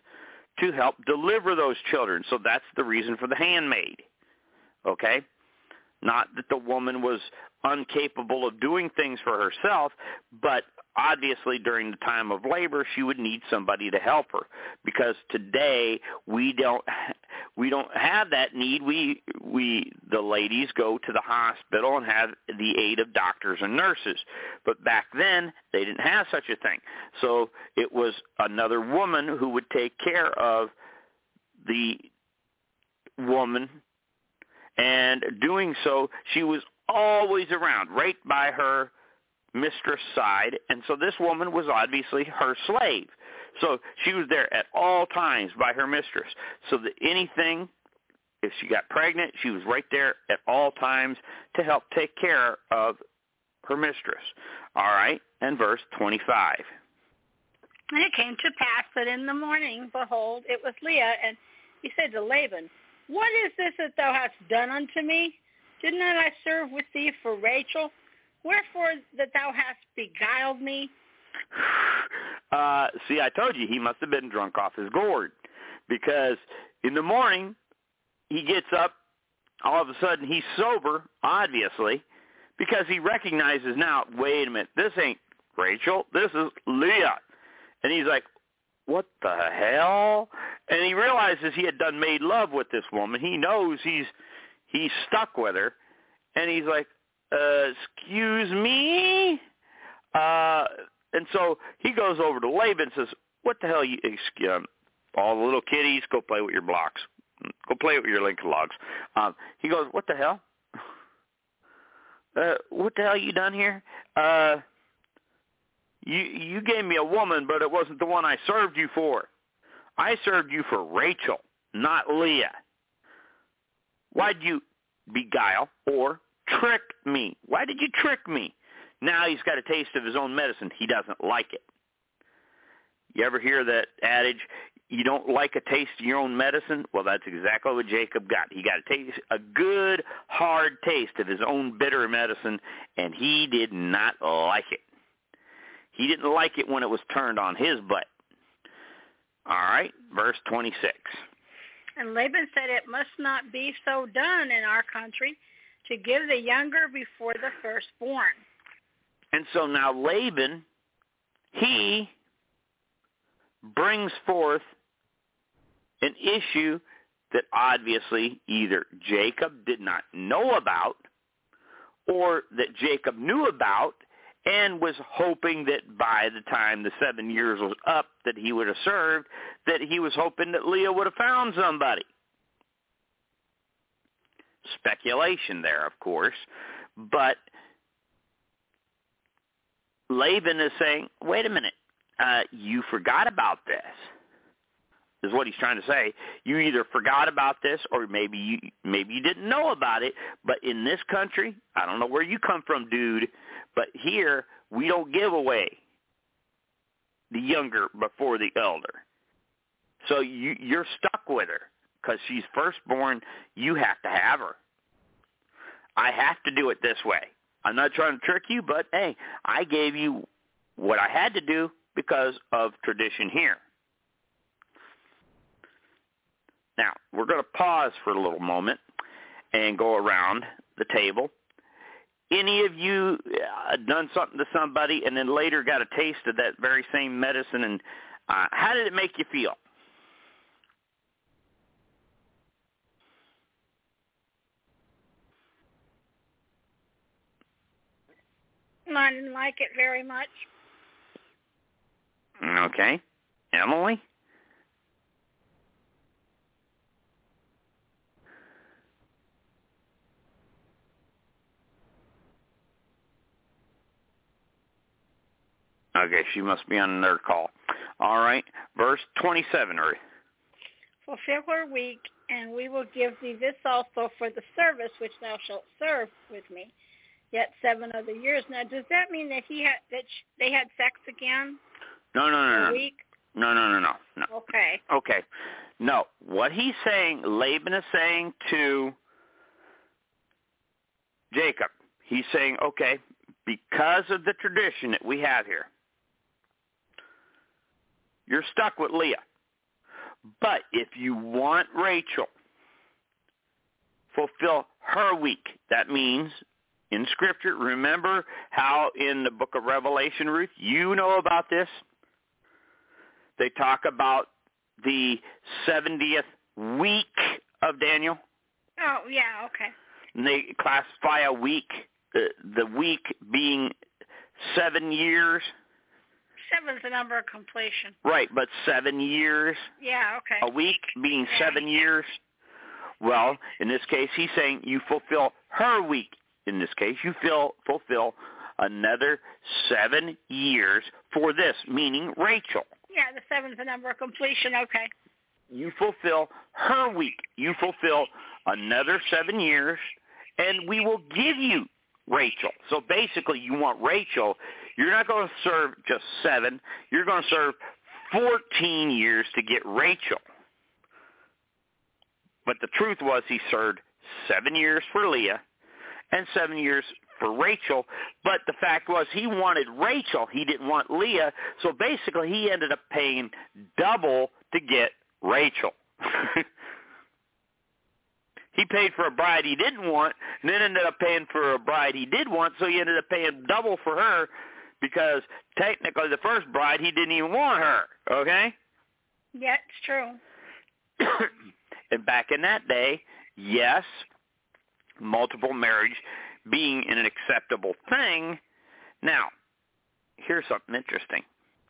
to help deliver those children. So that's the reason for the handmaid, okay? Not that the woman was incapable of doing things for herself, but obviously during the time of labor she would need somebody to help her, because today we don't we don't have that need. We we the ladies go to the hospital and have the aid of doctors and nurses, but back then they didn't have such a thing. So it was another woman who would take care of the woman, and doing so she was always around, right by her mistress' side, and so this woman was obviously her slave. So she was there at all times by her mistress. So that anything, if she got pregnant, she was right there at all times to help take care of her mistress. All right, and verse twenty-five. And it came to pass that in the morning, behold, it was Leah, and he said to Laban, What is this that thou hast done unto me? Did not I serve with thee for Rachel? Wherefore that thou hast beguiled me? Uh, see, I told you he must have been drunk off his gourd, because in the morning he gets up, all of a sudden he's sober, obviously, because he recognizes now, wait a minute, this ain't Rachel, this is Leah. And he's like, what the hell? And he realizes he had done made love with this woman. He knows he's he's stuck with her. And he's like, uh, excuse me? Uh, and so he goes over to Laban and says, what the hell, you, um, all the little kiddies, go play with your blocks. Go play with your Lincoln logs. Um, he goes, what the hell? Uh, what the hell you done here? Uh, you you gave me a woman, but it wasn't the one I served you for. I served you for Rachel, not Leah. Why'd you beguile or trick me? Why did you trick me? Now he's got a taste of his own medicine. He doesn't like it. You ever hear that adage, you don't like a taste of your own medicine? Well, that's exactly what Jacob got. He got a taste, a good, hard taste of his own bitter medicine, and he did not like it. He didn't like it when it was turned on his butt. All right, verse twenty-six. And Laban said, it must not be so done in our country to give the younger before the firstborn. And so now Laban, he brings forth an issue that obviously either Jacob did not know about or that Jacob knew about and was hoping that by the time the seven years was up that he would have served, that he was hoping that Leah would have found somebody. Speculation there, of course, but Laban is saying, wait a minute, uh, you forgot about this, is what he's trying to say. You either forgot about this or maybe you maybe you didn't know about it, but in this country, I don't know where you come from, dude, but here we don't give away the younger before the elder. So you, you're stuck with her because she's firstborn. You have to have her. I have to do it this way. I'm not trying to trick you, but, hey, I gave you what I had to do because of tradition here. Now, we're going to pause for a little moment and go around the table. Any of you uh, done something to somebody and then later got a taste of that very same medicine, and uh, how did it make you feel? I didn't like it very much. Okay. Emily? Okay, she must be on another call. All right, verse twenty-seven. Or fulfill her week, and we will give thee this also for the service which thou shalt serve with me, yet seven other years. Now, does that mean that he had that sh- they had sex again? No, no, no, a no. Week? No, no, no, no, no. Okay. Okay. No, what he's saying, Laban is saying to Jacob, he's saying, okay, because of the tradition that we have here, you're stuck with Leah. But if you want Rachel, fulfill her week. That means in Scripture, remember how in the book of Revelation, Ruth, you know about this? They talk about the seventieth week of Daniel. Oh, yeah, okay. And they classify a week, the, the week being seven years. Seven's the number of completion. Right, but seven years. Yeah, okay. A week being yeah. seven years. Well, in this case, he's saying you fulfill her week. In this case, you feel, fulfill another seven years for this, meaning Rachel. Yeah, the seven's the number of completion, okay. You fulfill her week. You fulfill another seven years, and we will give you Rachel. So basically, you want Rachel. You're not going to serve just seven. You're going to serve fourteen years to get Rachel. But the truth was he served seven years for Leah and seven years for Rachel. But the fact was he wanted Rachel. He didn't want Leah. So basically he ended up paying double to get Rachel. He paid for a bride he didn't want and then ended up paying for a bride he did want. So he ended up paying double for her because technically the first bride he didn't even want her. Okay? Yeah, it's true. And back in that day, yes, multiple marriage being an acceptable thing. Now, here's something interesting.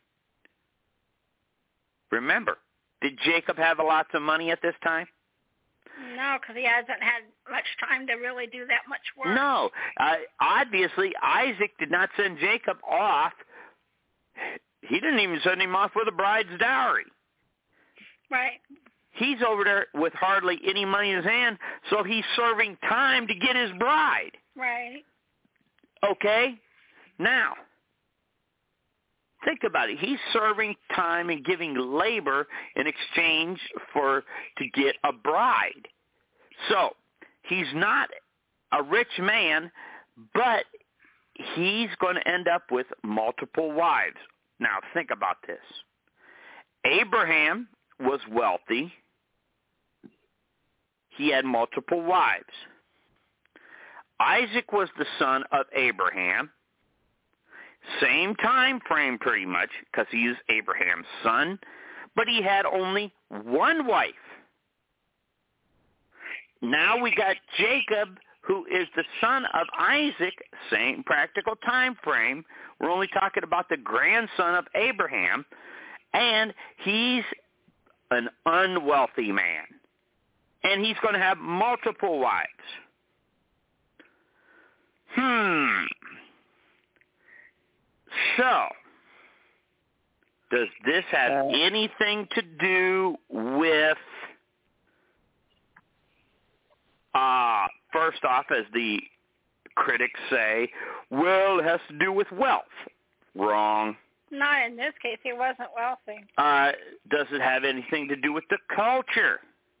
Remember, did Jacob have lots of money at this time? No, because he hasn't had much time to really do that much work. No. Uh, obviously, Isaac did not send Jacob off. He didn't even send him off with a bride's dowry. Right. He's over there with hardly any money in his hand, so he's serving time to get his bride. Right. Okay? Now, think about it. He's serving time and giving labor in exchange for to get a bride. So, he's not a rich man, but he's going to end up with multiple wives. Now, think about this. Abraham was wealthy. He had multiple wives. Isaac was the son of Abraham. Same time frame pretty much because he is Abraham's son, but he had only one wife. Now we got Jacob, who is the son of Isaac, same practical time frame. We're only talking about the grandson of Abraham, and he's an unwealthy man. And he's going to have multiple wives. Hmm. So, does this have uh, anything to do with, uh, first off, as the critics say, well, it has to do with wealth. Wrong. Not in this case. He wasn't wealthy. Uh, does it have anything to do with the culture?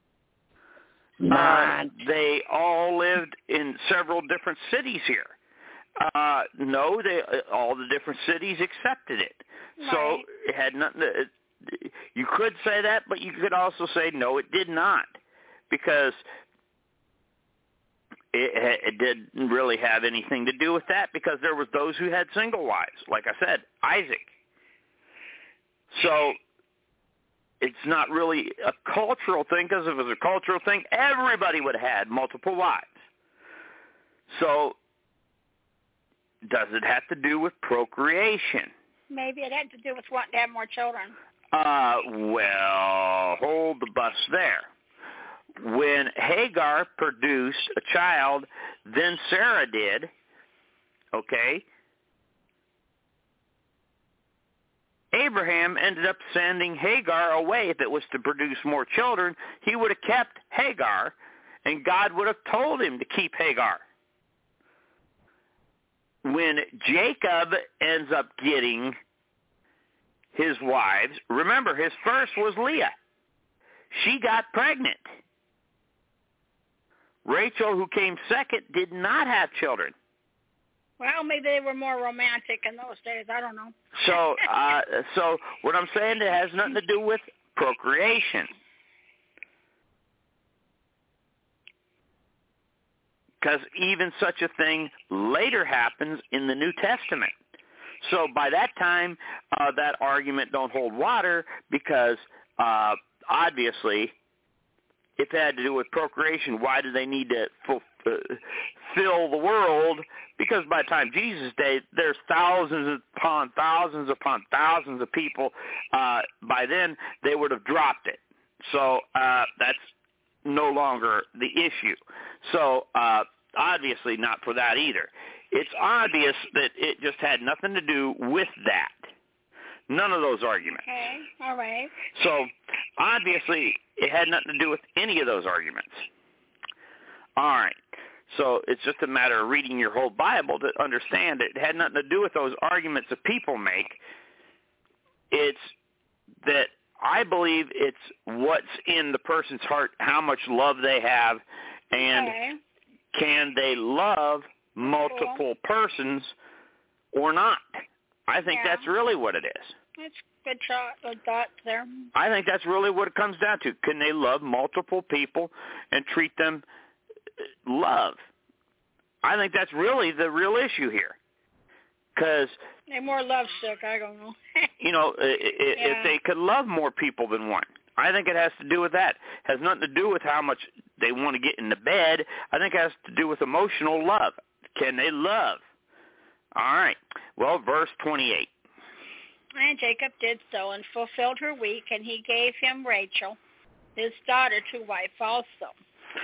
Not. Uh, they all lived in several different cities here. Uh, no, they all the different cities accepted it. Right. So it had nothing to, you could say that, but you could also say no, it did not, because it, it didn't really have anything to do with that, because there was those who had single wives, like I said, Isaac. So it's not really a cultural thing, because if it was a cultural thing, everybody would have had multiple wives. So does it have to do with procreation? Maybe it had to do with wanting to have more children. Uh, well, hold the bus there. When Hagar produced a child, then Sarah did, okay, Abraham ended up sending Hagar away. If it was to produce more children, he would have kept Hagar, and God would have told him to keep Hagar. When Jacob ends up getting his wives, remember, his first was Leah. She got pregnant. Rachel, who came second, did not have children. Well, maybe they were more romantic in those days. I don't know. So, uh, so what I'm saying, it has nothing to do with procreation. because even such a thing later happens in the New Testament. So by that time, uh, that argument don't hold water because uh, obviously, if it had to do with procreation, why do they need to full, uh, fill the world? Because by the time Jesus' day, there's thousands upon thousands upon thousands of people. Uh, by then, they would have dropped it. So uh, that's no longer the issue. So uh, obviously not for that either. It's obvious that it just had nothing to do with that. None of those arguments. Okay, all right. So obviously it had nothing to do with any of those arguments. All right. So it's just a matter of reading your whole Bible to understand it. It had nothing to do with those arguments that people make. It's that I believe it's what's in the person's heart, how much love they have, and Okay. can they love multiple persons or not. I think Yeah. that's really what it is. That's good shot, good thought there. I think that's really what it comes down to. Can they love multiple people and treat them love? I think that's really the real issue here. Because, They're more lovesick, I don't know. you know, i- i- Yeah. if they could love more people than one, I think it has to do with that. It has nothing to do with how much they want to get into bed. I think it has to do with emotional love. Can they love? All right. Well, verse twenty-eight. And Jacob did so and fulfilled her week, and he gave him Rachel, his daughter, to wife also.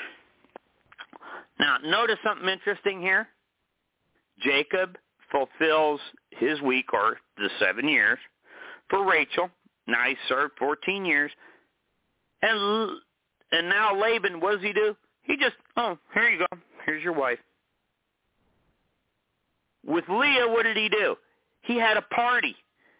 Now, notice something interesting here. Jacob fulfills his week, or the seven years, for Rachel. Now he served fourteen years. And and now Laban, what does he do? He just, oh, here you go. Here's your wife. With Leah, what did he do? He had a party.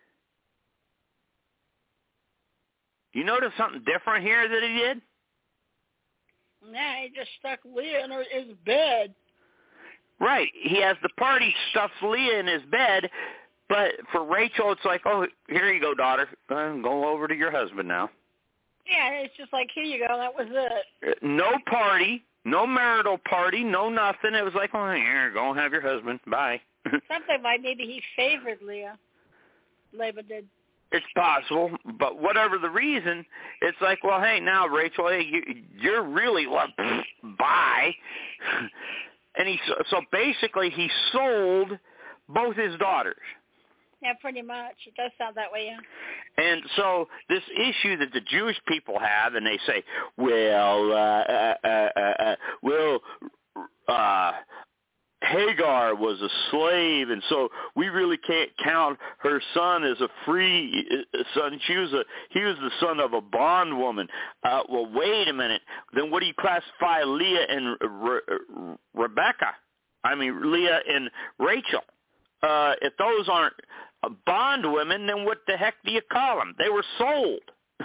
You notice something different here that he did? Yeah, he just stuck Leah in her, his bed. Right. He has the party, stuffs Leah in his bed, but for Rachel, it's like, oh, here you go, daughter. Go over to your husband now. Yeah, it's just like, here you go, that was it. No party, no marital party, no nothing. It was like, oh, here, go and have your husband. Bye. Something like maybe he favored Leah. Laban did. It's possible, but whatever the reason, it's like, well, hey, now, Rachel, hey, you, you're really, what, bye. And he, so basically he sold both his daughters. Yeah, pretty much. It does sound that way, yeah. And so this issue that the Jewish people have, and they say, well, uh, uh, uh, uh, uh, well, uh, Hagar was a slave, and so we really can't count her son as a free son. She was a he was the son of a bondwoman. Uh, well, wait a minute. Then what do you classify Leah and Re- Rebecca? I mean, Leah and Rachel. Uh, if those aren't bondwomen, then what the heck do you call them? They were sold.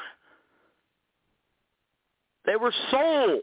They were sold.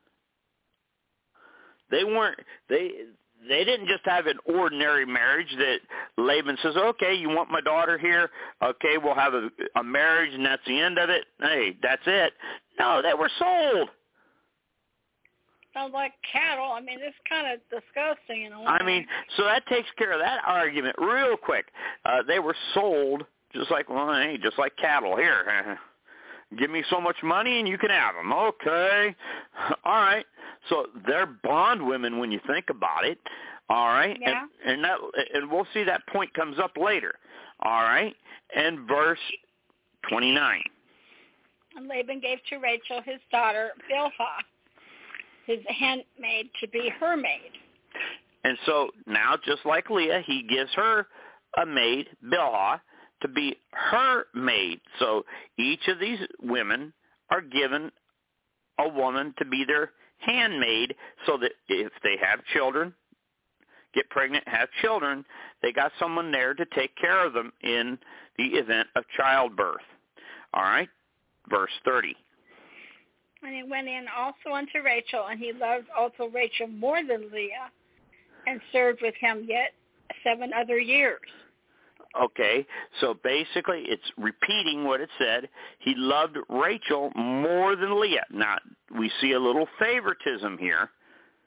They weren't. They. They didn't just have an ordinary marriage that Laban says, okay, you want my daughter here? Okay, we'll have a, a marriage, and that's the end of it. Hey, that's it. No, they were sold. Sounds like cattle. I mean, it's kind of disgusting in a way. I mean, so that takes care of that argument real quick. Uh, they were sold just like, well, hey, just like cattle. Here, give me so much money and you can have them. Okay. All right. So they're bondwomen when you think about it. All right. Yeah. And, and that, and we'll see that point comes up later. All right. And verse twenty-nine. And Laban gave to Rachel his daughter Bilhah, his handmaid, to be her maid. And so now, just like Leah, he gives her a maid, Bilhah, to be her maid. So each of these women are given a woman to be their handmaid, so that if they have children, get pregnant, have children, they got someone there to take care of them in the event of childbirth. All right, verse thirty. And he went in also unto Rachel, and he loved also Rachel more than Leah, and served with him yet seven other years. Okay, so basically it's repeating what it said. He loved Rachel more than Leah. Now, we see a little favoritism here,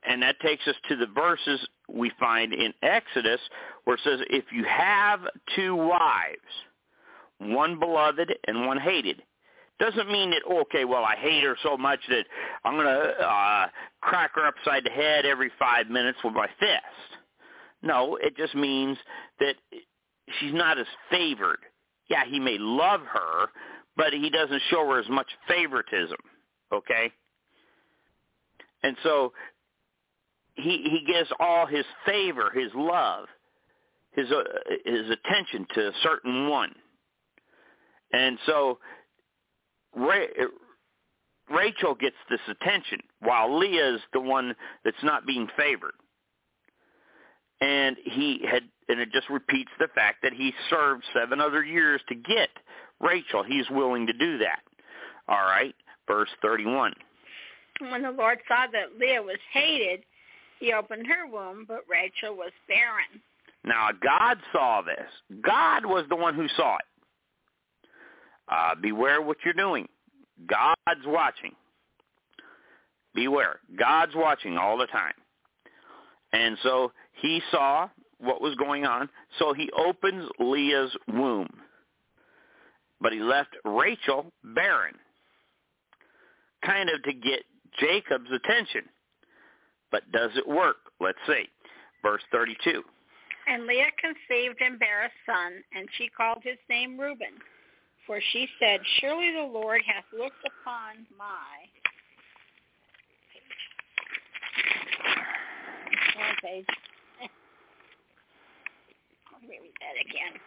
and that takes us to the verses we find in Exodus where it says, if you have two wives, one beloved and one hated, doesn't mean that, okay, well, I hate her so much that I'm going to uh, crack her upside the head every five minutes with my fist. No, it just means that she's not as favored. Yeah, he may love her, but he doesn't show her as much favoritism, okay? And so he he gives all his favor, his love, his uh, his attention to a certain one. And so Ra- Rachel gets this attention while Leah is the one that's not being favored. And he had, and it just repeats the fact that he served seven other years to get Rachel. He's willing to do that. All right, verse thirty-one. When the Lord saw that Leah was hated, he opened her womb, but Rachel was barren. Now, God saw this. God was the one who saw it. Uh, beware what you're doing. God's watching. Beware. God's watching all the time. And so he saw what was going on, so he opens Leah's womb. But he left Rachel barren, kind of to get Jacob's attention. But does it work? Let's see. Verse thirty-two. And Leah conceived and bare a son, and she called his name Reuben. For she said, surely the Lord hath looked upon my... One page. Let me read that again.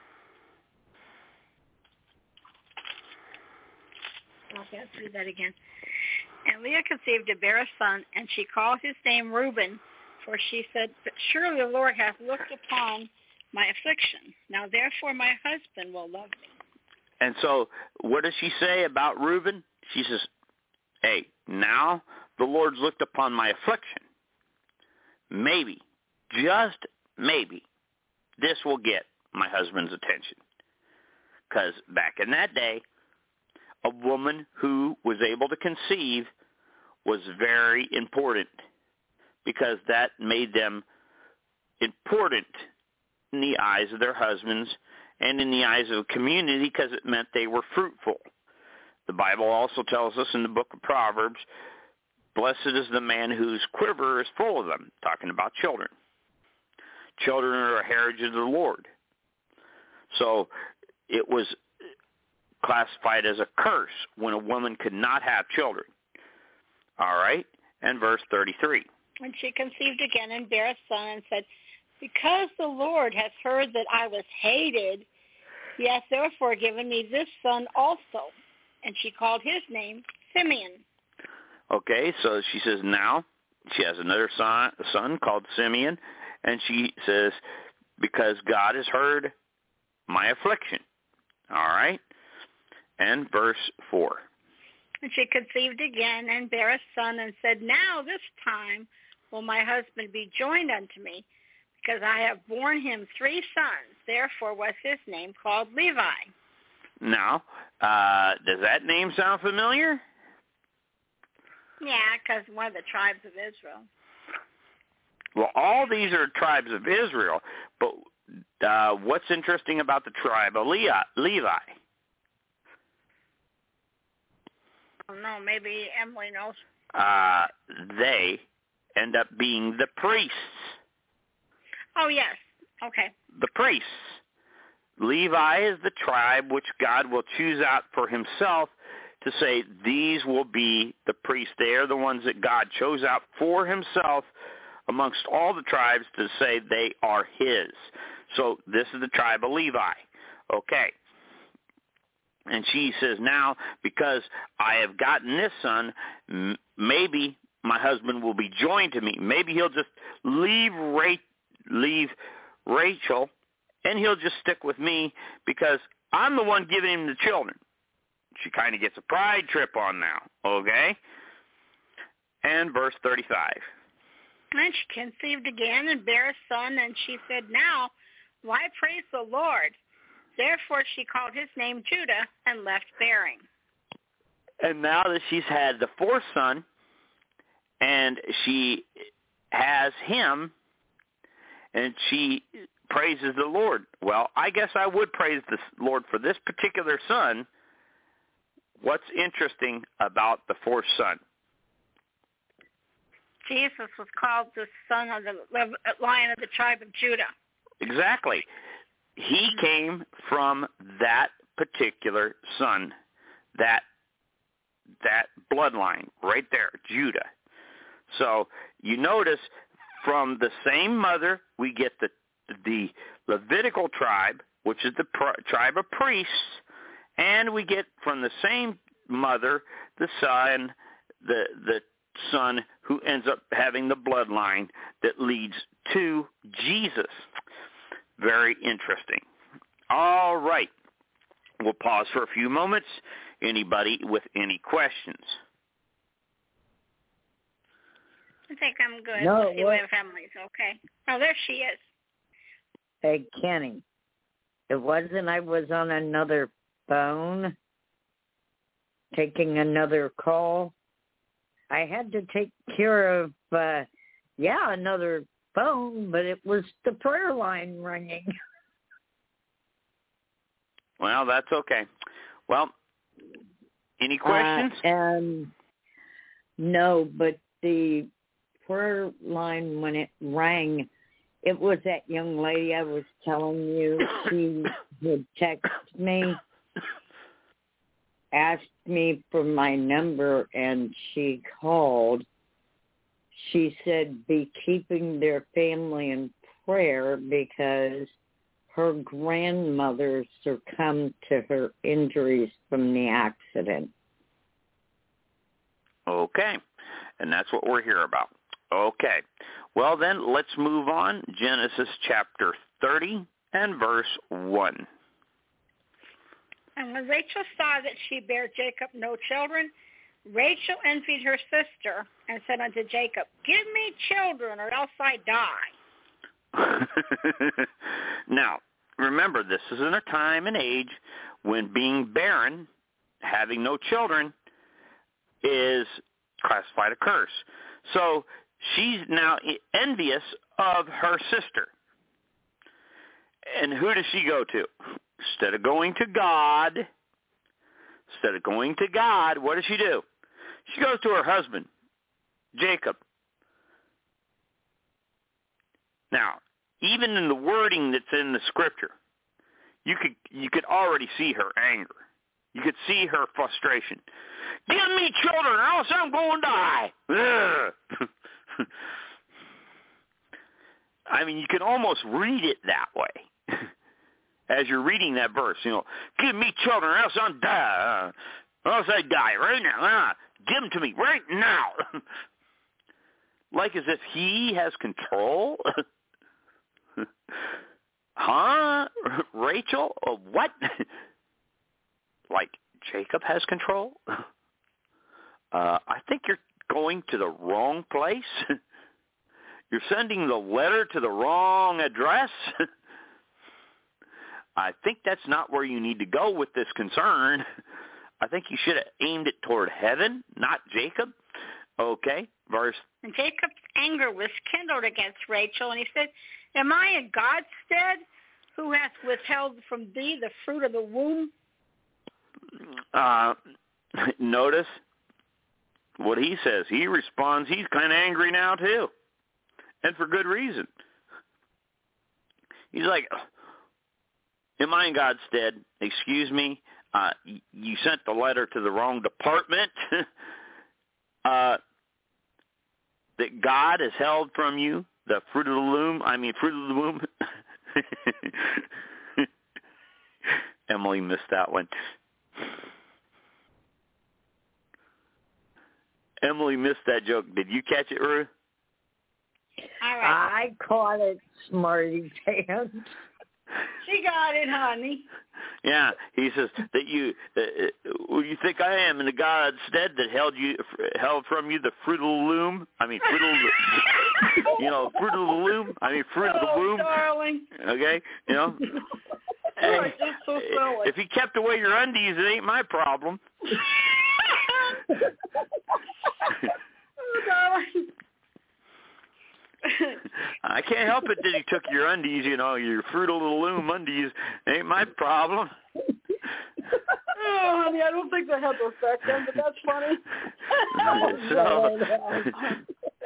Okay, let's read that again. And Leah conceived and bare a son, and she called his name Reuben, for she said, but surely the Lord hath looked upon my affliction. Now therefore my husband will love me. And so what does she say about Reuben? She says, hey, now the Lord's looked upon my affliction. Maybe, just maybe, this will get my husband's attention. Because back in that day, a woman who was able to conceive was very important, because that made them important in the eyes of their husbands and in the eyes of the community, because it meant they were fruitful. The Bible also tells us in the book of Proverbs, blessed is the man whose quiver is full of them, talking about children. Children are a heritage of the Lord. So it was classified as a curse when a woman could not have children. All right, and verse thirty-three. And she conceived again and bare a son, and said, because the Lord hath heard that I was hated, he hath therefore given me this son also. And she called his name Simeon. Okay, so she says now she has another son, son called Simeon, and she says, because God has heard my affliction. All right, and verse four. And she conceived again and bare a son, and said, now this time will my husband be joined unto me, because I have borne him three sons. Therefore was his name called Levi. Now, uh, does that name sound familiar? Yeah, because one of the tribes of Israel. Well, all these are tribes of Israel, but uh, what's interesting about the tribe of Levi? I don't know, maybe Emily knows. Uh, they end up being the priests. Oh, yes. Okay. The priests. Levi is the tribe which God will choose out for himself to say these will be the priests. They are the ones that God chose out for himself amongst all the tribes to say they are his. So this is the tribe of Levi. Okay. And she says, now, because I have gotten this son, m- maybe my husband will be joined to me. Maybe he'll just leave Ra- leave Rachel, and he'll just stick with me because I'm the one giving him the children. She kind of gets a pride trip on now, okay? And verse thirty-five. And she conceived again and bare a son, and she said, now, why praise the Lord? Therefore she called his name Judah and left bearing. And now that she's had the fourth son, and she has him, and she praises the Lord. Well, I guess I would praise the Lord for this particular son. What's interesting about the fourth son? Jesus was called the son of the Lion of the tribe of Judah. Exactly. He came from that particular son, that that bloodline right there, Judah. So you notice from the same mother we get the the Levitical tribe, which is the pr- tribe of priests, and we get from the same mother the son, the the son who ends up having the bloodline that leads to Jesus. Very interesting. All right. We'll pause for a few moments. Anybody with any questions? I think I'm good. No, We'll see what? my family's okay. Oh, there she is. Hey, Kenny, it wasn't I was on another phone taking another call. I had to take care of, uh, yeah, another phone, but it was the prayer line ringing. Well, that's okay. Well, any questions? Uh, and no, but the prayer line, when it rang, it was that young lady I was telling you. She had texted me, asked me for my number, and she called. She said, be keeping their family in prayer because her grandmother succumbed to her injuries from the accident. Okay, and that's what we're here about. Okay, well then, let's move on. Genesis chapter thirty and verse one. And when Rachel saw that she bare Jacob no children, Rachel envied her sister and said unto Jacob, give me children or else I die. Now, remember, this is in a time and age when being barren, having no children, is classified a curse. So she's now envious of her sister. And who does she go to? Instead of going to God, instead of going to God, what does she do? She goes to her husband, Jacob. Now, even in the wording that's in the scripture, you could you could already see her anger. You could see her frustration. Give me children, or else I'm going to die. I mean, you can almost read it that way as you're reading that verse. You know, give me children, or else I'm die. Or else I die right now. Ah, give them to me right now. Like as if he has control. Huh? Rachel? Uh, what? Like Jacob has control? Uh, I think you're going to the wrong place. You're sending the letter to the wrong address. I think that's not where you need to go with this concern. I think you should have aimed it toward heaven, not Jacob. Okay, verse. And Jacob's anger was kindled against Rachel, and he said, am I in God's stead, who hath withheld from thee the fruit of the womb? Uh, notice what he says. He responds, he's kind of angry now too, and for good reason. He's like, am I in God's stead? Excuse me, uh, you sent the letter to the wrong department. uh, that God has held from you the fruit of the womb. I mean, fruit of the womb. Emily missed that one. Emily missed that joke. Did you catch it, Ruth? All right. I caught it, smarty pants. She got it, honey. Yeah, he says that you, uh, who you think I am in the God's stead that held you, held from you the fruit of the loom? I mean, fruit of the, you know, fruit of the loom. I mean, fruit of the Oh, womb. darling. Okay, you know. Oh, Hey, it's so silly. if he kept away your undies, it ain't my problem. Oh, darling. I can't help it that he took your undies, you know, your Fruit of the Loom undies. Ain't my problem. Oh, honey, I don't think that had to affect them, but that's funny. so,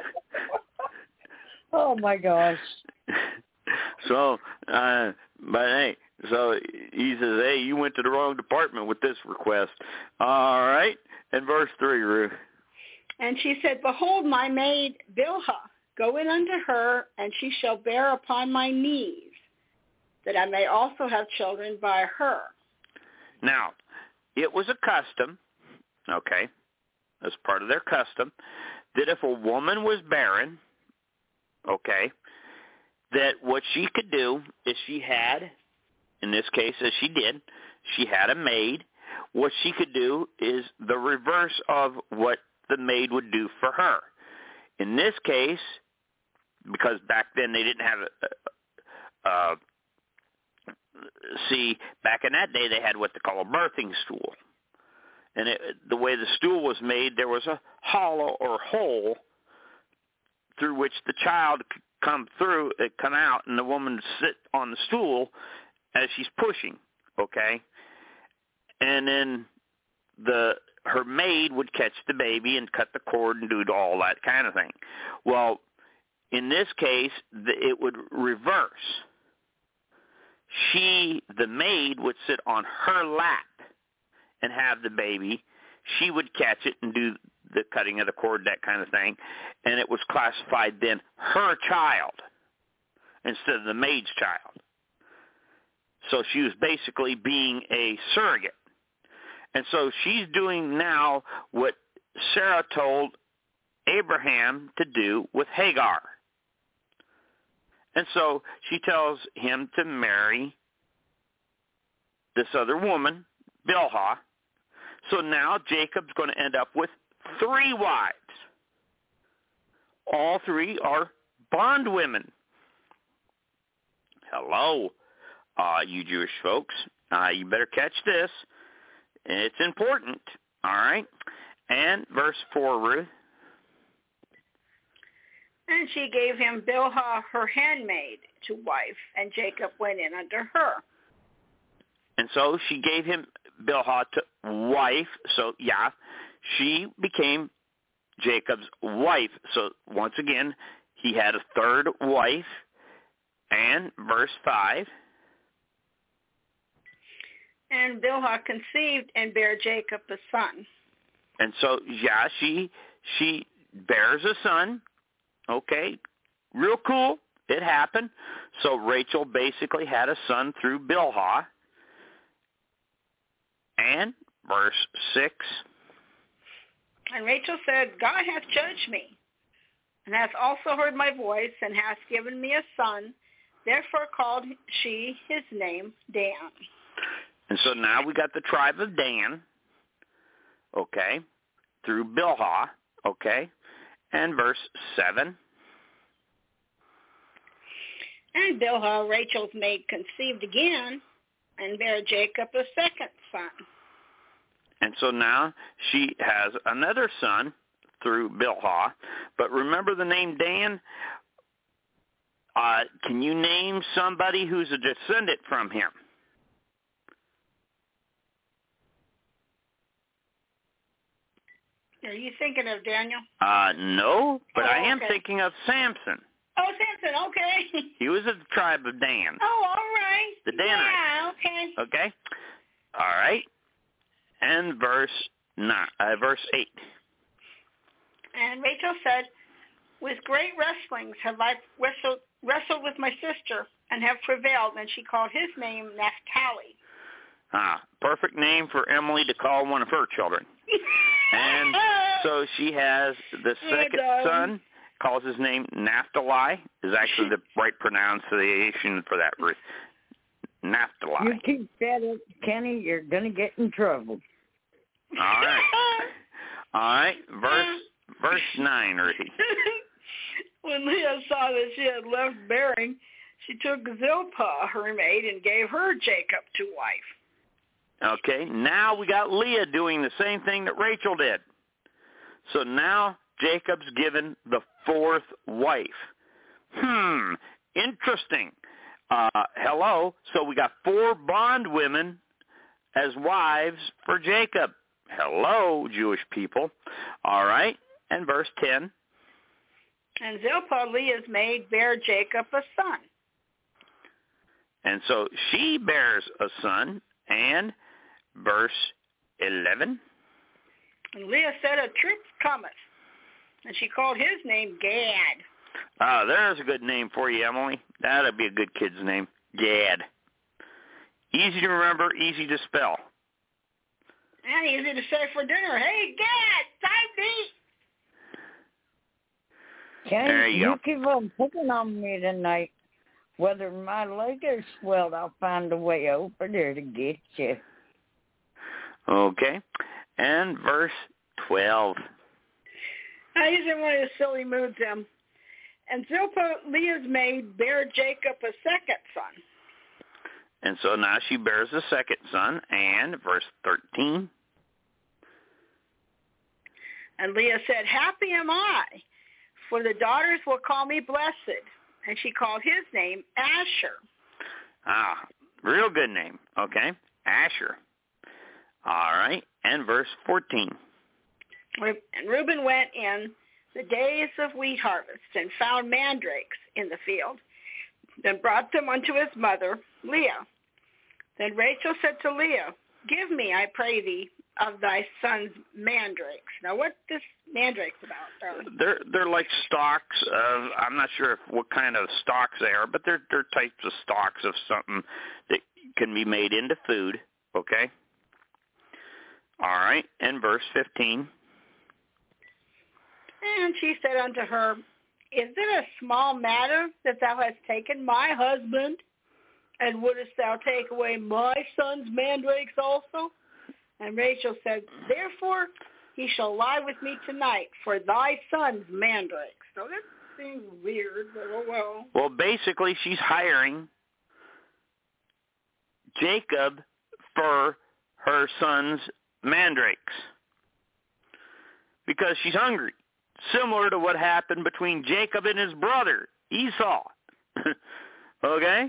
oh, my gosh. So, uh, but hey, so he says, hey, you went to the wrong department with this request. All right. And verse three, Ruth. And she said, behold, my maid Bilhah, go in unto her, and she shall bear upon my knees, that I may also have children by her. Now, it was a custom, okay, as part of their custom, that if a woman was barren, okay, that what she could do is she had, in this case, as she did, she had a maid. What she could do is the reverse of what the maid would do for her. In this case, because back then they didn't have a, uh, see, back in that day they had what they call a birthing stool. And it, the way the stool was made, there was a hollow or hole through which the child could come through, it come out, and the woman would sit on the stool as she's pushing, okay? And then the her maid would catch the baby and cut the cord and do all that kind of thing. Well, in this case, the, it would reverse. She, the maid, would sit on her lap and have the baby. She would catch it and do the cutting of the cord, that kind of thing, and it was classified then her child instead of the maid's child. So she was basically being a surrogate. And so she's doing now what Sarah told Abraham to do with Hagar. And so she tells him to marry this other woman, Bilhah. So now Jacob's going to end up with three wives. All three are bondwomen. Hello, uh, you Jewish folks. Uh, you better catch this. It's important, all right? And verse four, Ruth. And she gave him Bilhah, her handmaid, to wife, and Jacob went in unto her. And so she gave him Bilhah to wife. So, yeah, she became Jacob's wife. So, once again, he had a third wife. And verse five. And Bilhah conceived and bare Jacob a son. And so, yeah, she she bears a son. Okay, real cool. It happened. So Rachel basically had a son through Bilhah. And verse six. And Rachel said, God hath judged me, and hath also heard my voice, and hath given me a son. Therefore called she his name Dan. And so now we got the tribe of Dan, okay, through Bilhah, okay, and verse seven. And Bilhah, Rachel's maid, conceived again, and bare Jacob a second son. And so now she has another son through Bilhah. But remember the name Dan? Uh, can you name somebody who's a descendant from him? Are you thinking of Daniel? Uh, no, but oh, I am okay. thinking of Samson. Oh, Samson, okay. He was of the tribe of Dan. Oh, all right. The Danites. Yeah, okay. Okay? All right. And verse nine, uh, verse eight. And Rachel said, with great wrestlings have I wrestled, wrestled with my sister and have prevailed. And she called his name Naphtali. Ah, perfect name for Emily to call one of her children. And so she has the second oh, son, calls his name Naphtali, is actually the right pronunciation for that, Ruth. Naphtali. You keep that up, Kenny, you're going to get in trouble. All right. All right. Verse verse nine, Ruth. When Leah saw that she had left bearing, she took Zilpah, her maid, and gave her Jacob to wife. Okay, now we got Leah doing the same thing that Rachel did. So now Jacob's given the fourth wife. Hmm, interesting. Uh, hello. So we got four bondwomen as wives for Jacob. Hello, Jewish people. All right. And verse ten. And Zilpah, Leah's maid, bare Jacob a son. And so she bears a son. And verse eleven. And Leah said, a troop cometh. And she called his name Gad. Ah, there's a good name for you, Emily. That'd be a good kid's name. Gad. Easy to remember, easy to spell. And easy to say for dinner, hey, Gad, time to eat. Ken, There you you go. keep on picking on me tonight. Whether my leg is swelled, I'll find a way over there to get you. Okay. And verse twelve. Now, he's in one of his silly moods, him. And Zilpah, Leah's maid, bare Jacob a second son. And so now she bears a second son. And verse thirteen. And Leah said, happy am I, for the daughters will call me blessed. And she called his name Asher. Ah, real good name. Okay. Asher. All right. And verse fourteen. And Reuben went in the days of wheat harvest and found mandrakes in the field, then brought them unto his mother, Leah. Then Rachel said to Leah, give me, I pray thee, of thy son's mandrakes. Now, what this mandrakes about, darling? They're they're like stalks of, I'm not sure if, what kind of stalks they are, but they're they're types of stalks of something that can be made into food. Okay. All right. And verse fifteen. And she said unto her, is it a small matter that thou hast taken my husband? And wouldest thou take away my son's mandrakes also? And Rachel said, therefore he shall lie with me tonight for thy son's mandrakes. So that seems weird, but oh well. Well, basically, she's hiring Jacob for her son's mandrakes because she's hungry. Similar to what happened between Jacob and his brother, Esau. Okay?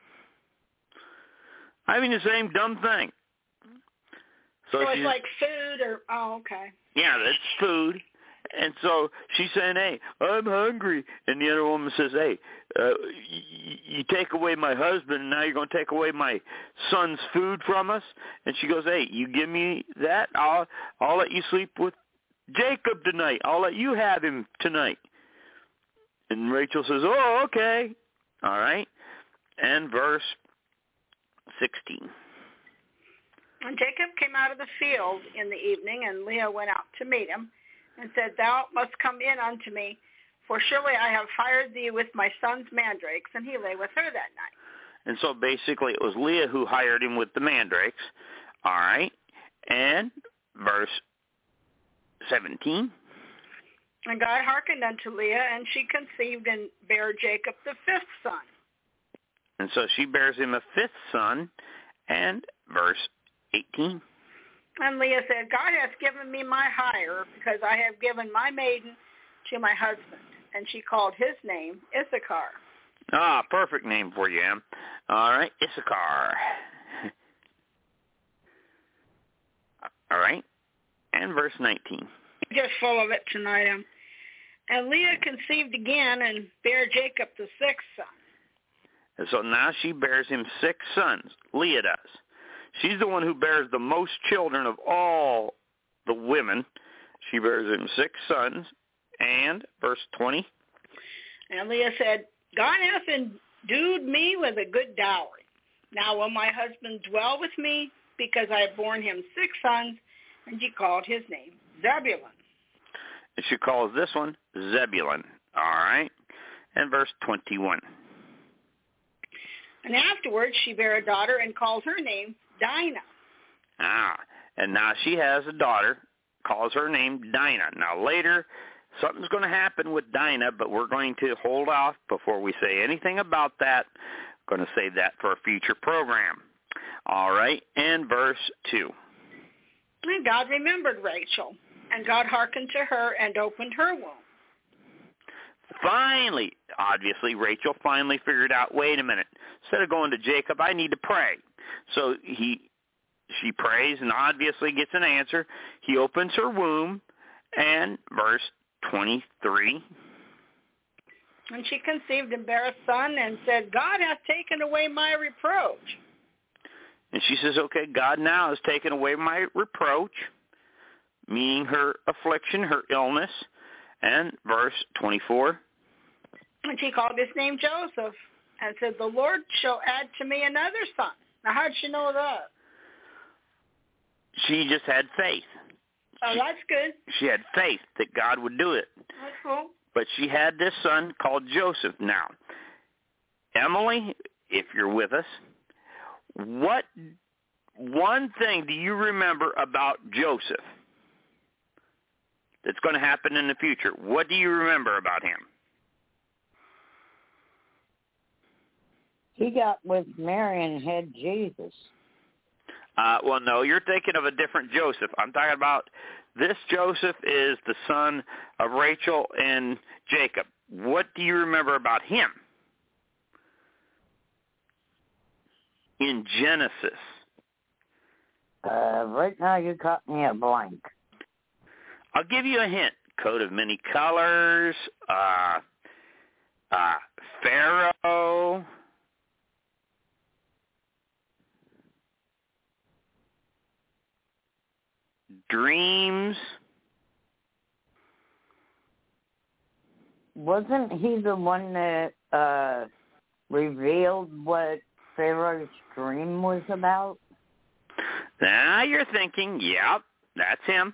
I mean the same dumb thing. So, so it's she's, like food or, oh, okay. yeah, that's food. And so she's saying, hey, I'm hungry. And the other woman says, hey, uh, y- you take away my husband, and now you're going to take away my son's food from us? And she goes, hey, you give me that, I'll, I'll let you sleep with Jacob tonight. I'll let you have him tonight. And Rachel says, oh, okay. All right. And verse sixteen. And Jacob came out of the field in the evening, and Leah went out to meet him, and said, thou must come in unto me, for surely I have hired thee with my son's mandrakes. And he lay with her that night. And so basically it was Leah who hired him with the mandrakes. All right. And verse seventeen. And God hearkened unto Leah, and she conceived and bare Jacob the fifth son. And so she bears him a fifth son. And verse eighteen. And Leah said, God hath given me my hire, because I have given my maiden to my husband. And she called his name Issachar. Ah, perfect name for you, Em. All right, Issachar. All right. And verse nineteen. Just full of it tonight, Em. And Leah conceived again and bare Jacob the sixth son. And so now she bears him six sons. Leah does. She's the one who bears the most children of all the women. She bears him six sons. And verse twenty. And Leah said, God hath endued me with a good dowry. Now will my husband dwell with me, because I have borne him six sons. And she called his name Zebulun. And she calls this one Zebulun. All right. And verse twenty-one. And afterwards she bare a daughter and called her name Dinah. Ah, and now she has a daughter, calls her name Dinah. Now later, something's going to happen with Dinah, but we're going to hold off before we say anything about that. We're going to save that for a future program. All right, and verse two. And God remembered Rachel, and God hearkened to her and opened her womb. finally, obviously, Rachel finally figured out, wait a minute, instead of going to Jacob, I need to pray. So he, she prays and obviously gets an answer. He opens her womb, and verse twenty-three. And she conceived and bare a son and said, God hath taken away my reproach. And she says, okay, God now has taken away my reproach, meaning her affliction, her illness. And verse twenty-four. And she called his name Joseph and said, the Lord shall add to me another son. Now, how'd she know that? She just had faith. Oh, she, that's good. She had faith that God would do it. That's cool. But she had this son called Joseph. Now, Emily, if you're with us, what one thing do you remember about Joseph that's going to happen in the future? What do you remember about him? He got with Mary and had Jesus. Uh, well, no, you're thinking of a different Joseph. I'm talking about this Joseph is the son of Rachel and Jacob. What do you remember about him? In Genesis. Uh, right now you caught me a blank. I'll give you a hint. Coat of many colors, uh, uh, Pharaoh, dreams. Wasn't he the one that uh, revealed what Pharaoh's dream was about? Now you're thinking, yep, that's him.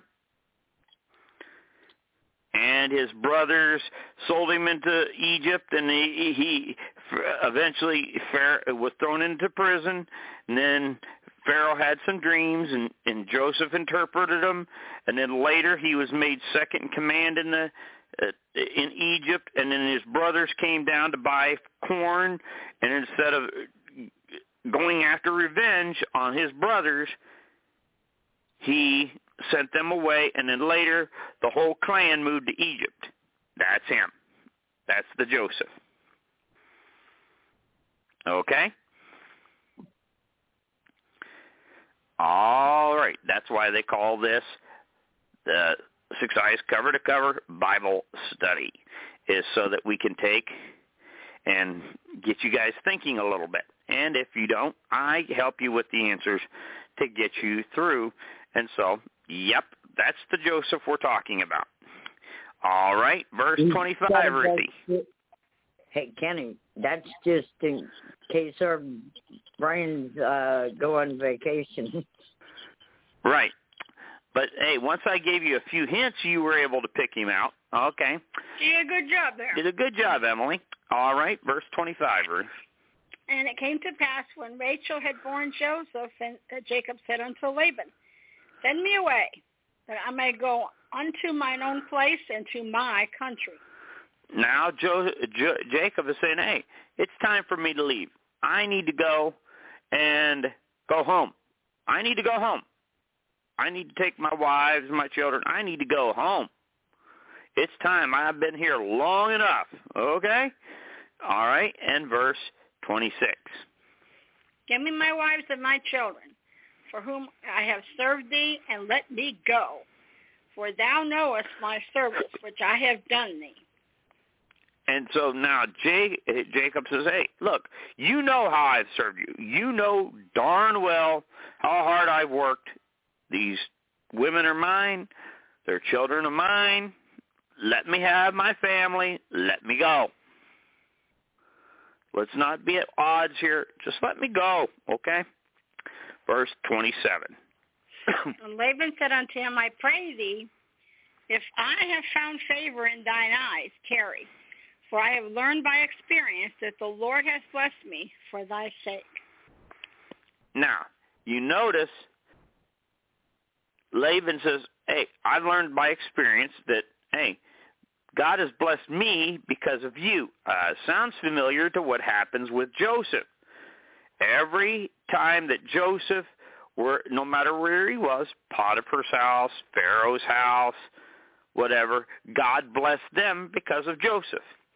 And his brothers sold him into Egypt, and he, he eventually Pharaoh was thrown into prison. And then Pharaoh had some dreams, and, and Joseph interpreted them. And then later he was made second in command in the uh, in Egypt. And then his brothers came down to buy corn, and instead of going after revenge on his brothers, he sent them away, and then later the whole clan moved to Egypt. That's him. That's the Joseph. Okay? All right. That's why they call this the Six Eyes Cover to Cover Bible Study, is so that we can take and get you guys thinking a little bit. And if you don't, I help you with the answers to get you through. And so, yep, that's the Joseph we're talking about. All right, verse twenty-five, Ruthie. Hey, Kenny, that's just in case our brains uh, go on vacation. Right. But, hey, once I gave you a few hints, you were able to pick him out. Okay. You did a good job there. Did a good job, Emily. All right, verse twenty-five, Ruth. And it came to pass when Rachel had borne Joseph, and uh, Jacob said unto Laban, send me away, that I may go unto mine own place and to my country. Now jo- jo- Jacob is saying, hey, it's time for me to leave. I need to go and go home. I need to go home. I need to take my wives and my children. I need to go home. It's time. I've been here long enough. Okay? All right. And verse twenty-six. Give me my wives and my children, for whom I have served thee, and let me go. For thou knowest my service, which I have done thee. And so now J- Jacob says, hey, look, you know how I've served you. You know darn well how hard I've worked. These women are mine. Their children are mine. Let me have my family. Let me go. Let's not be at odds here. Just let me go, okay? Verse twenty-seven. And Laban said unto him, I pray thee, if I have found favor in thine eyes, tarry. For I have learned by experience that the Lord hath blessed me for thy sake. Now, you notice Laban says, hey, I've learned by experience that, hey, God has blessed me because of you. Uh, sounds familiar to what happens with Joseph. Every time that Joseph, were, no matter where he was, Potiphar's house, Pharaoh's house, whatever, God blessed them because of Joseph.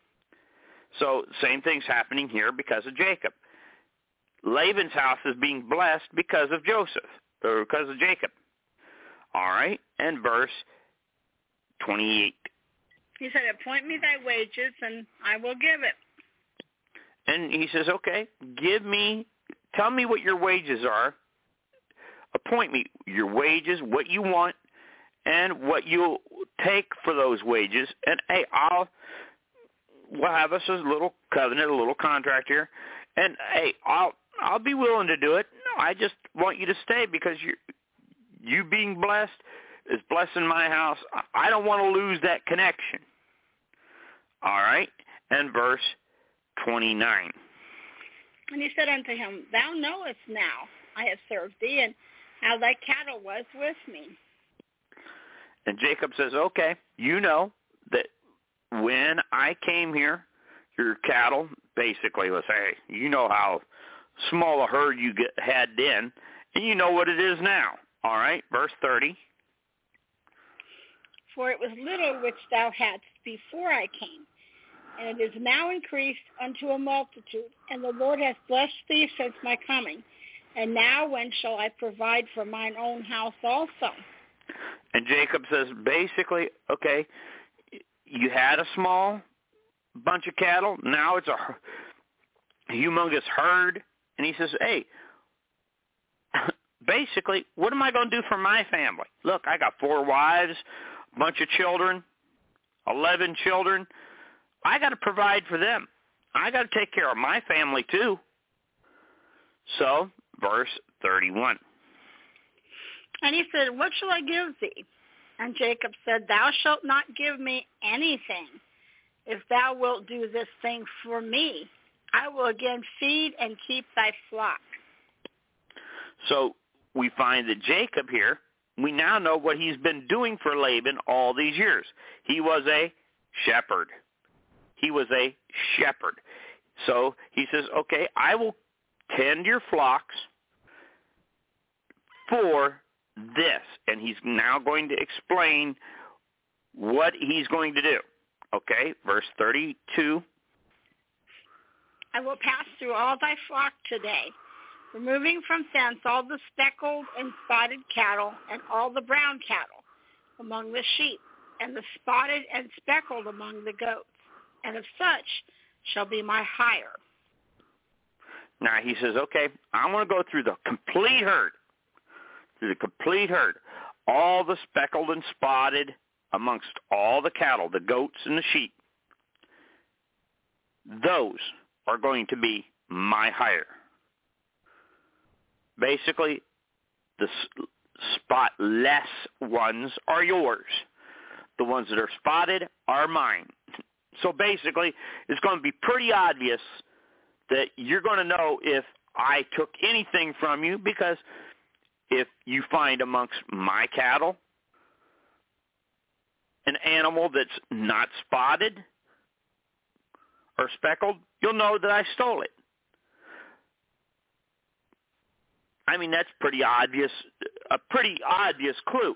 So same thing's happening here because of Jacob. Laban's house is being blessed because of Joseph, or because of Jacob. All right, and verse twenty-eight. He said, appoint me thy wages, and I will give it. And he says, okay, give me, tell me what your wages are. Appoint me your wages, what you want, and what you'll take for those wages. And, hey, I'll, we'll have us a little covenant, a little contract here. And, hey, I'll I'll be willing to do it. No, I just want you to stay because you you being blessed is blessing my house. I don't want to lose that connection. All right? And verse twenty-nine. And he said unto him, Thou knowest now I have served thee, and how thy cattle was with me. And Jacob says, okay, you know that when I came here, your cattle, basically, let's say, you know how small a herd you get, had then, and you know what it is now. All right, verse thirty. For it was little which thou hadst before I came, and it is now increased unto a multitude, and the Lord hath blessed thee since my coming. And now when shall I provide for mine own house also? And Jacob says, basically, okay, you had a small bunch of cattle. Now it's a humongous herd. And he says, hey, basically, what am I going to do for my family? Look, I got four wives, a bunch of children, eleven children. I got to provide for them. I got to take care of my family too. So, verse thirty-one. And he said, What shall I give thee? And Jacob said, Thou shalt not give me anything. If thou wilt do this thing for me, I will again feed and keep thy flock. So we find that Jacob here, we now know what he's been doing for Laban all these years. He was a shepherd. He was a shepherd. So he says, okay, I will tend your flocks for this. And he's now going to explain what he's going to do. Okay, verse thirty-two. I will pass through all thy flock today, removing from thence all the speckled and spotted cattle and all the brown cattle among the sheep, and the spotted and speckled among the goats, and of such shall be my hire. Now he says, okay, I'm going to go through the complete herd, through the complete herd, all the speckled and spotted amongst all the cattle, the goats and the sheep. Those are going to be my hire. Basically, the spotless ones are yours. The ones that are spotted are mine. So basically, it's going to be pretty obvious that you're going to know if I took anything from you, because if you find amongst my cattle an animal that's not spotted or speckled, you'll know that I stole it. I mean, that's pretty obvious, a pretty obvious clue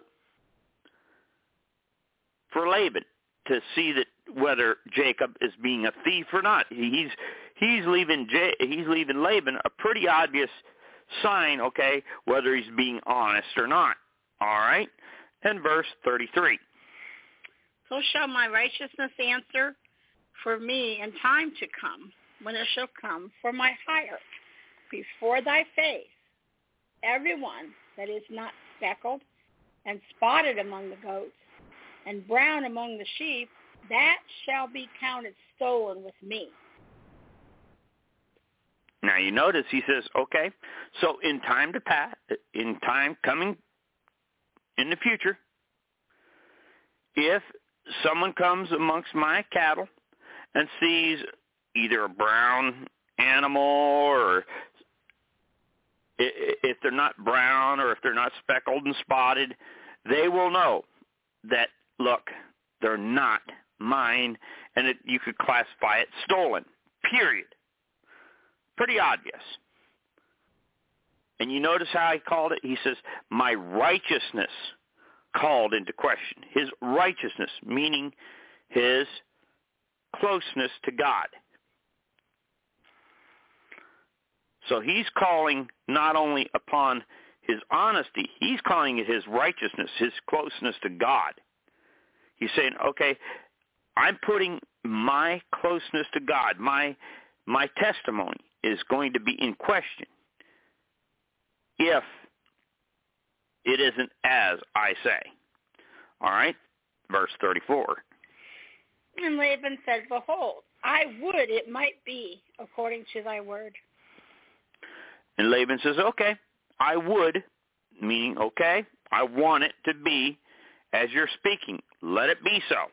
for Laban to see that whether Jacob is being a thief or not. He's he's leaving J, he's leaving Laban a pretty obvious sign, okay, whether he's being honest or not. All right? And verse thirty-three. So shall my righteousness answer for me in time to come, when it shall come for my hire before thy face. Everyone that is not speckled and spotted among the goats and brown among the sheep, that shall be counted stolen with me. Now you notice he says, okay, so in time to pass, in time coming in the future, if someone comes amongst my cattle and sees either a brown animal, or if they're not brown or if they're not speckled and spotted, they will know that, look, they're not mine, and it, you could classify it stolen, period. Pretty obvious. And you notice how he called it? He says, my righteousness called into question. His righteousness, meaning his closeness to God. So he's calling not only upon his honesty, he's calling it his righteousness, his closeness to God. He's saying, okay, I'm putting my closeness to God, my my testimony is going to be in question if it isn't as I say. All right, verse thirty-four. And Laban said, behold, I would it might be according to thy word. And Laban says, okay, I would, meaning, okay, I want it to be as you're speaking. Let it be so.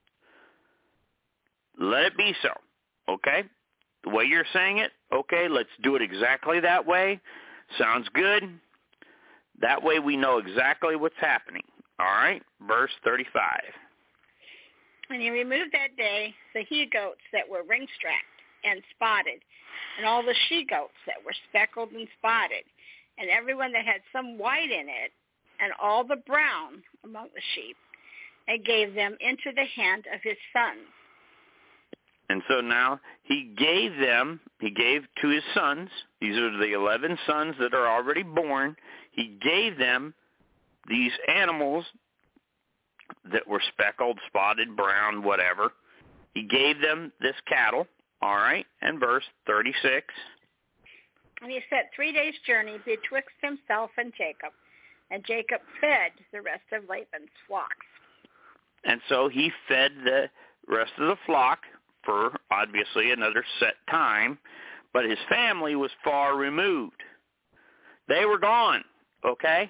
Let it be so, okay? The way you're saying it, okay, let's do it exactly that way. Sounds good. That way we know exactly what's happening. All right, verse thirty-five. And he removed that day the he-goats that were ring-strapped and spotted, and all the she-goats that were speckled and spotted, and everyone that had some white in it, and all the brown among the sheep, and gave them into the hand of his sons. And so now he gave them, he gave to his sons, these are the eleven sons that are already born, he gave them these animals that were speckled, spotted, brown, whatever. He gave them this cattle, all right, and verse thirty-six. And he set three days' journey betwixt himself and Jacob, and Jacob fed the rest of Laban's flocks. And so he fed the rest of the flock for obviously another set time, but his family was far removed. They were gone, okay?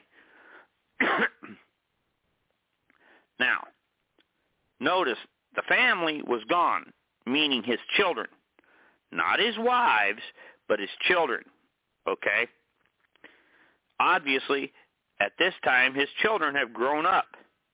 Now, notice the family was gone, meaning his children. Not his wives, but his children, okay? Obviously, at this time, his children have grown up.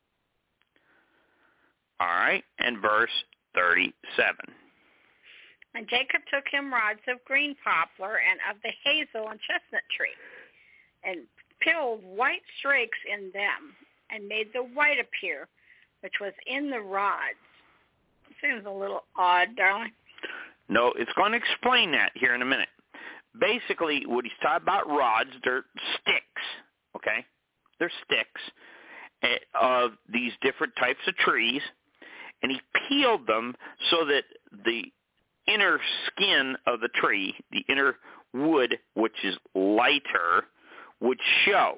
All right, and verse thirty-seven. And Jacob took him rods of green poplar and of the hazel and chestnut tree, and pilled white strakes in them, and made the white appear, which was in the rods. Seems a little odd, darling. No, it's going to explain that here in a minute. Basically, what he's talking about rods, they're sticks, okay? They're sticks of these different types of trees, and he peeled them so that the inner skin of the tree, the inner wood, which is lighter, would show.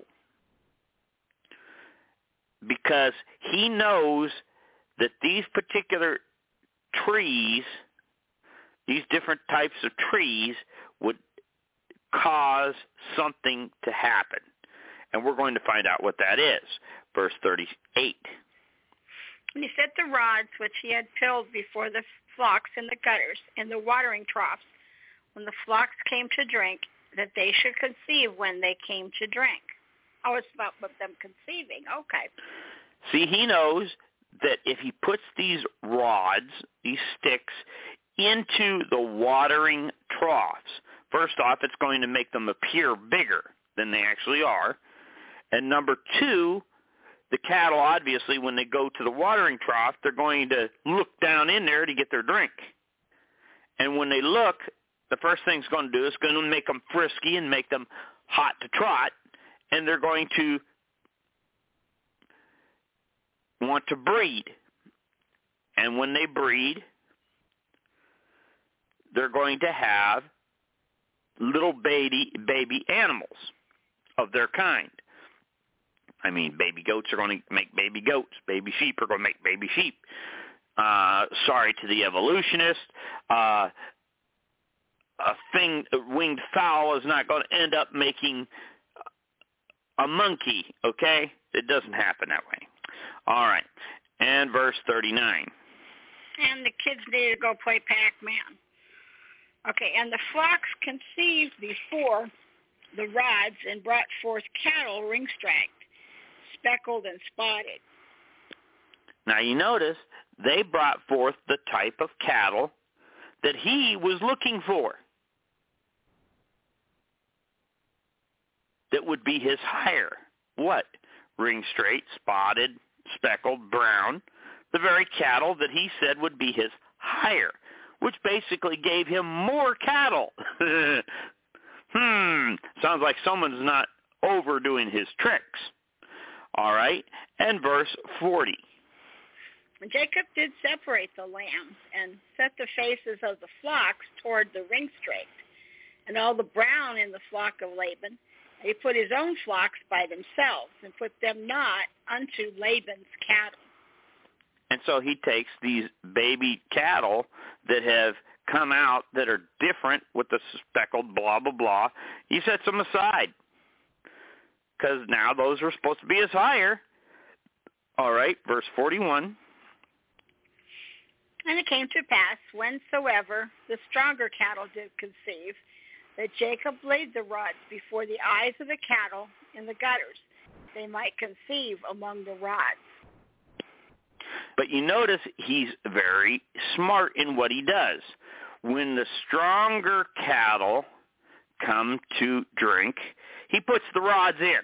Because he knows that these particular trees, these different types of trees, would cause something to happen. And we're going to find out what that is. Verse thirty-eight. And he set the rods which he had pilled before the flocks in the gutters, in the watering troughs, when the flocks came to drink, that they should conceive when they came to drink. Oh, it's about them conceiving. Okay. See, he knows that if he puts these rods, these sticks, into the watering troughs, first off, it's going to make them appear bigger than they actually are. And number two, the cattle, obviously, when they go to the watering trough, they're going to look down in there to get their drink. And when they look, the first thing it's going to do is going to make them frisky and make them hot to trot, and they're going to want to breed. And when they breed, they're going to have little baby baby animals of their kind. I mean, baby goats are going to make baby goats. Baby sheep are going to make baby sheep. Uh, sorry to the evolutionists. Uh, a thing, a winged fowl is not going to end up making a monkey, okay? It doesn't happen that way. All right. And verse thirty-nine. And the kids needed to go play Pac-Man. Okay, and the flocks conceived before the rods and brought forth cattle ring-strapped, speckled and spotted. Now you notice they brought forth the type of cattle that he was looking for. That would be his hire. What? Ring straight, spotted, speckled, brown. The very cattle that he said would be his hire, which basically gave him more cattle. Hmm, sounds like someone's not overdoing his tricks. All right, and verse forty. Jacob did separate the lambs and set the faces of the flocks toward the ringstraked, and all the brown in the flock of Laban. He put his own flocks by themselves and put them not unto Laban's cattle. And so he takes these baby cattle that have come out that are different with the speckled blah, blah, blah. He sets them aside because now those are supposed to be his higher. All right, verse forty-one. And it came to pass, whensoever the stronger cattle did conceive, that Jacob laid the rods before the eyes of the cattle in the gutters, they might conceive among the rods. But you notice he's very smart in what he does. When the stronger cattle come to drink, he puts the rods in.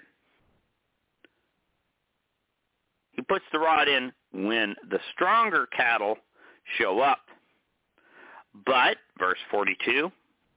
He puts the rod in when the stronger cattle show up. But, verse forty-two,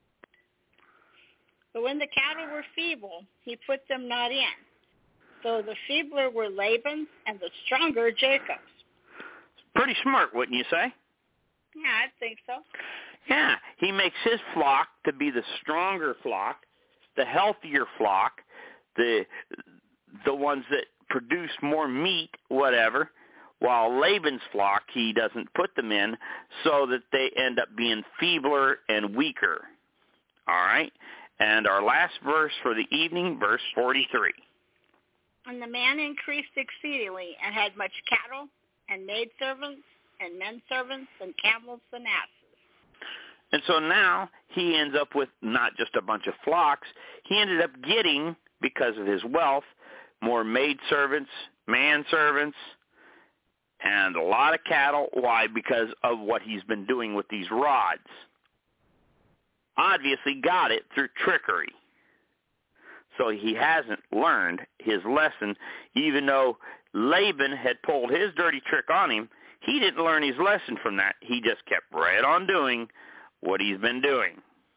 but when the cattle were feeble, he put them not in. So the feebler were Laban's, and the stronger Jacob's. Pretty smart, wouldn't you say? Yeah, I think so. Yeah, he makes his flock to be the stronger flock, the healthier flock, the the ones that produce more meat, whatever, while Laban's flock, he doesn't put them in so that they end up being feebler and weaker. All right? And our last verse for the evening, verse forty-three. And the man increased exceedingly and had much cattle and maidservants and menservants and camels and asses. And so now he ends up with not just a bunch of flocks. He ended up getting, because of his wealth, more maidservants, manservants, and a lot of cattle. Why? Because of what he's been doing with these rods. Obviously got it through trickery. So he hasn't learned his lesson, even though Laban had pulled his dirty trick on him. He didn't learn his lesson from that. He just kept right on doing what he's been doing.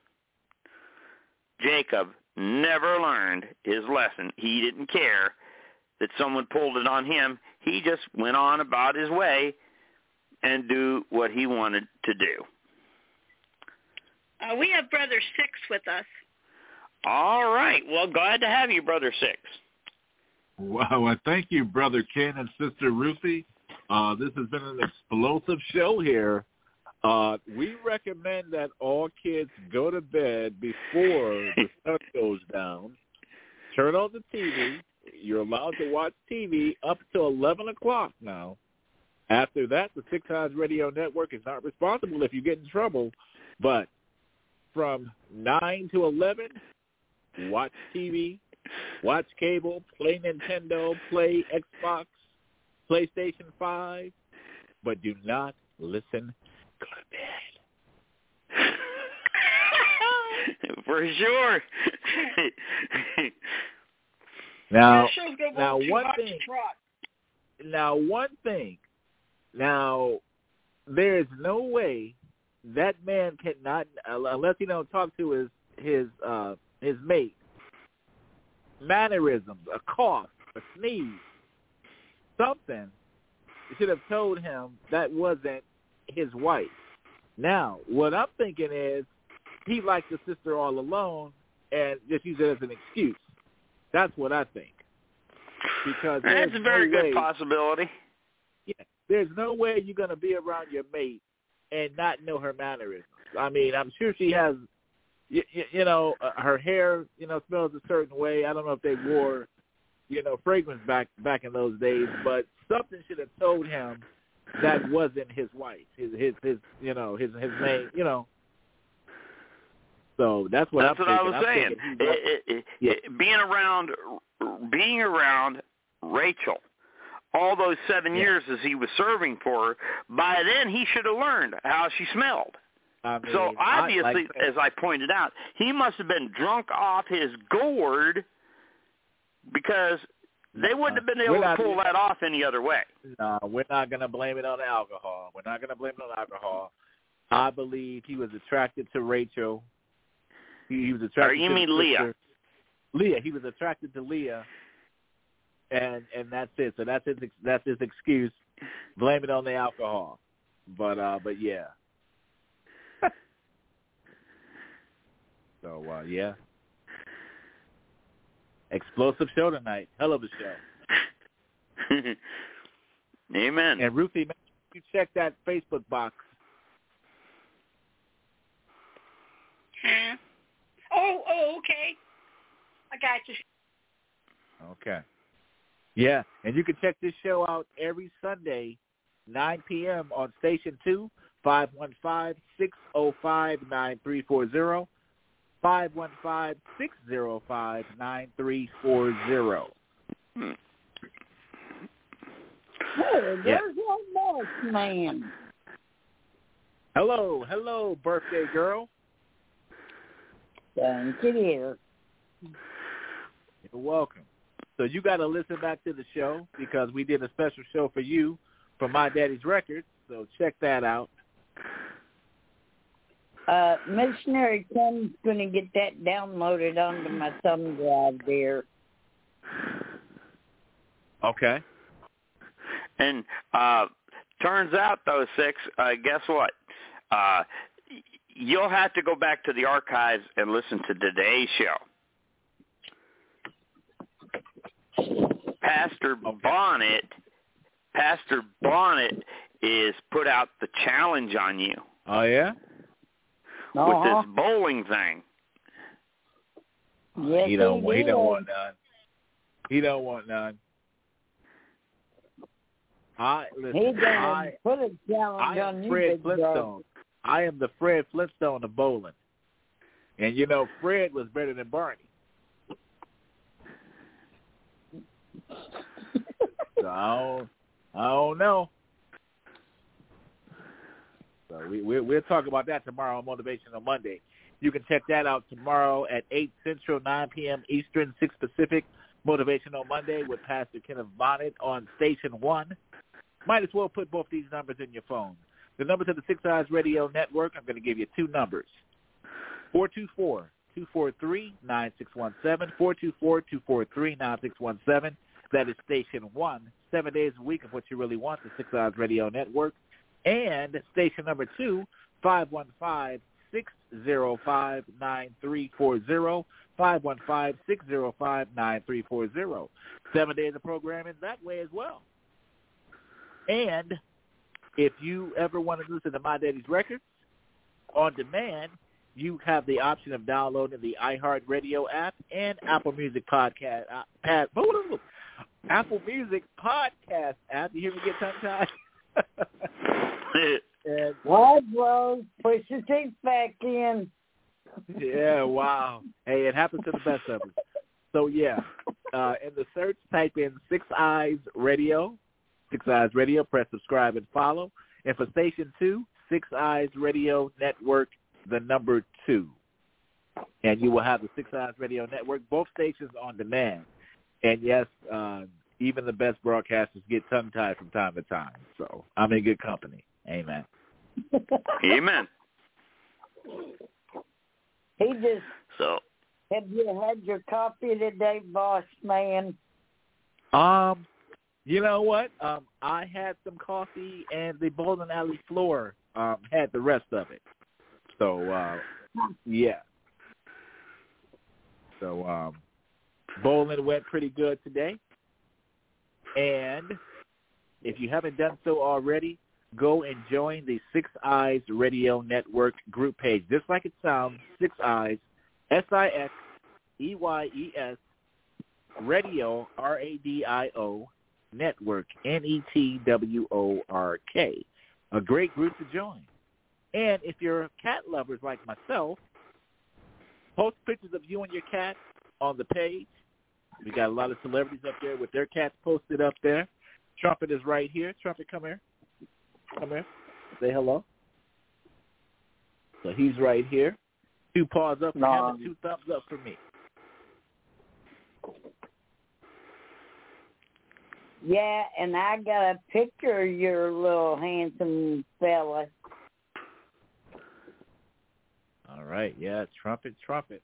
Jacob never learned his lesson. He didn't care that someone pulled it on him. He just went on about his way and do what he wanted to do. Uh, we have Brother Six with us. All right. Well, glad to have you, Brother Six. Wow. Well, thank you, Brother Ken and Sister Ruthie. Uh, this has been an explosive show here. Uh, we recommend that all kids go to bed before the sun goes down. Turn on the T V. You're allowed to watch T V up to eleven o'clock now. After that, the Six Eyes Radio Network is not responsible if you get in trouble. But from nine to eleven, watch T V, watch cable, play Nintendo, play Xbox, PlayStation five, but do not listen. Go to bed. For sure. now, now one thing. Now, one thing. Now, there is no way that man cannot, unless he don't talk to his his uh, his mate. Mannerisms, a cough, a sneeze, something. You should have told him that wasn't his wife. Now, what I'm thinking is he liked the sister all alone and just use it as an excuse. That's what I think. Because that's a very no good way, possibility. Yeah, there's no way you're going to be around your mate and not know her mannerisms. I mean, I'm sure she has, you, you know, uh, her hair, you know, smells a certain way. I don't know if they wore, you know, fragrance back back in those days, but something should have told him that wasn't his wife, his his his you know his his name, you know. So that's what that's I'm what thinking. I was I'm saying. It, it, it, yeah. it, being around, being around Rachel, all those seven yeah. years as he was serving for her, by then he should have learned how she smelled. I mean, so obviously, I, like, as I pointed out, he must have been drunk off his gourd because they wouldn't have been able to pull that off any other way. No, we're not going to blame it on alcohol. We're not going to blame it on alcohol. I believe he was attracted to Rachel, He, he was attracted. Or you to mean the Leah? sister. Leah. He was attracted to Leah, and and that's it. So that's his that's his excuse. Blame it on the alcohol. But uh, but yeah. so uh, yeah. Explosive show tonight. Hell of a show. Amen. And Ruthie, make sure you check that Facebook box. Huh? Oh, oh, okay. I got you. Okay. Yeah, and you can check this show out every Sunday, nine p.m. on Station two, five one five, six oh five, nine three four zero, five one five, six oh five, nine three four zero. Hmm. Hey, Yeah. there's your boss man. Hello, hello, birthday girl. Thank you, dear. You're welcome. So you got to listen back to the show because we did a special show for you from My Daddy's Records. So check that out. Uh, Missionary Ken's going to get that downloaded onto my thumb drive there. Okay. And uh, turns out, though, Six, uh, guess what? Uh, you'll have to go back to the archives and listen to today's show. Pastor Okay. Bonnet, Pastor Bonnet is put out the challenge on you Oh, yeah? Uh-huh. with this bowling thing. Yes, He don't, he he don't did. want none. He don't want none. I, listen, He done I, put a challenge I on am you, Fred big dog. Flintstone. I am the Fred Flintstone of bowling. And, you know, Fred was better than Barney. So I don't, I don't know. So we, we, we'll talk about that tomorrow on Motivational Monday. You can check that out tomorrow at eight Central, nine p.m. Eastern, six Pacific. Motivational Monday with Pastor Kenneth Bonnet on Station one. Might as well put both these numbers in your phone. The number to the Six Eyes Radio Network, I'm going to give you two numbers. four two four, two four three, nine six one seven, four two four, two four three, nine six one seven. That is Station one, seven days a week of what you really want, the Six Eyes Radio Network. And Station number two, five one five, six oh five, nine three four zero, five one five, six oh five, nine three four zero. Seven days of programming that way as well. And if you ever want to listen to My Daddy's Records on demand, you have the option of downloading the iHeartRadio app and Apple Music podcast uh, pad, Apple Music podcast app. You hear me get tongue-tied? and, Why, bro? Push your teeth back in. yeah, wow. Hey, it happens to the best of us. So, yeah, uh, in the search, type in Six Eyes Radio. Six Eyes Radio. Press subscribe and follow. And for Station two, Six Eyes Radio Network, the number two. And you will have the Six Eyes Radio Network, both stations on demand. And, yes, uh, even the best broadcasters get tongue-tied from time to time. So I'm in good company. Amen. Amen. He just, So, have you had your coffee today, boss man? Um, you know what? Um, I had some coffee, and the bowling alley floor um, had the rest of it. So, uh, yeah. So, um, bowling went pretty good today. And if you haven't done so already, go and join the Six Eyes Radio Network group page. Just like it sounds, Six Eyes, S I X E Y E S, Radio, R A D I O, Network, N E T W O R K. A great group to join. And if you're cat lovers like myself, post pictures of you and your cat on the page. We got a lot of celebrities up there with their cats posted up there. Trumpet is right here. Trumpet, come here. Come here. Say hello. So he's right here. Two paws up for No. him and two thumbs up for me. Yeah, and I got a picture of your little handsome fella. All right. right. Yeah, trumpet, trumpet.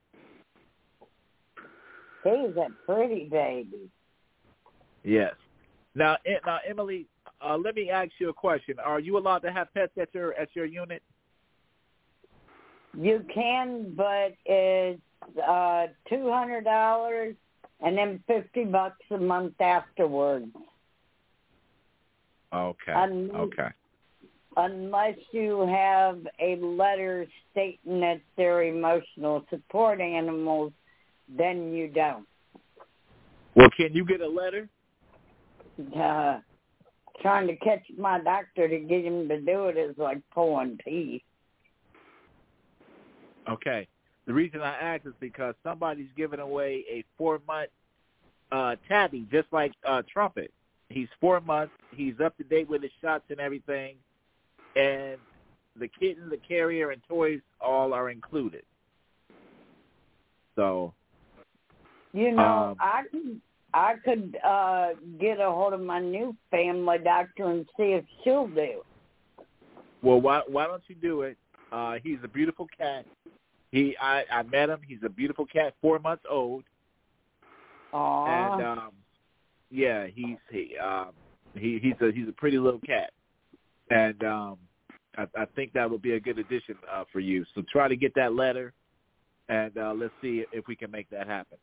He's a pretty baby. Yes. Now, now, Emily, uh, let me ask you a question. Are you allowed to have pets at your at your unit? You can, but it's uh, two hundred dollars and then fifty bucks a month afterwards. Okay. Unless, okay. Unless you have a letter stating that they're emotional support animals, then you don't. Well, can you get a letter? Uh, trying to catch my doctor to get him to do it is like pulling teeth. Okay. The reason I ask is because somebody's giving away a four-month uh, tabby, just like uh, Trumpet. He's four months. He's up to date with his shots and everything. And the kitten, the carrier, and toys all are included. So, you know, um, I could, I could uh, get a hold of my new family doctor and see if she'll do it. Well, why why don't you do it? Uh, he's a beautiful cat. He, I, I met him. He's a beautiful cat, four months old. Aww. And um, yeah, he's he, um, he he's a he's a pretty little cat, and um, I, I think that would be a good addition uh, for you. So try to get that letter, and uh, let's see if we can make that happen.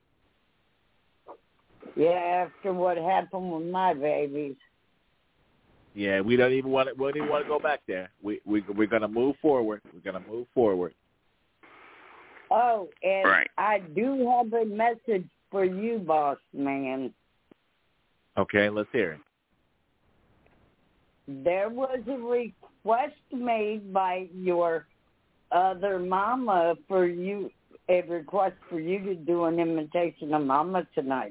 Yeah, after what happened with my babies. Yeah, we don't even want to. We don't even want to go back there. We we we're gonna move forward. We're gonna move forward. Oh, and right. I do have a message for you, boss man. Okay, let's hear it. There was a request made by your other mama for you, a request for you to do an imitation of Mama tonight.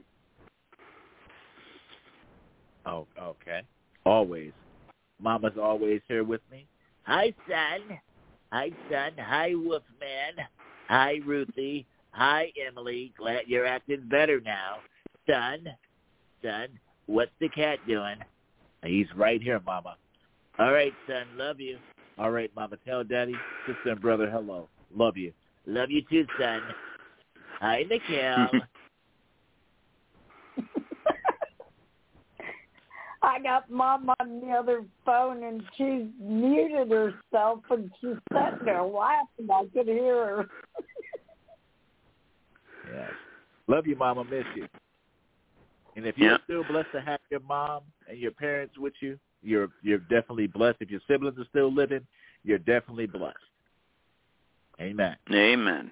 Oh, okay. Always. Mama's always here with me. Hi, son. Hi, son. Hi, Wolfman. Hi, Ruthie. Hi, Emily. Glad you're acting better now. Son, son, what's the cat doing? He's right here, Mama. All right, son, love you. All right, Mama, tell Daddy, sister, and brother hello. Love you. Love you too, son. Hi, Nicole. I got Mom on the other phone, and she muted herself, and she's sitting there laughing. I could hear her. Yes. Love you, Mama. Miss you. And if you're yeah. still blessed to have your mom and your parents with you, you're you're definitely blessed. If your siblings are still living, you're definitely blessed. Amen. Amen.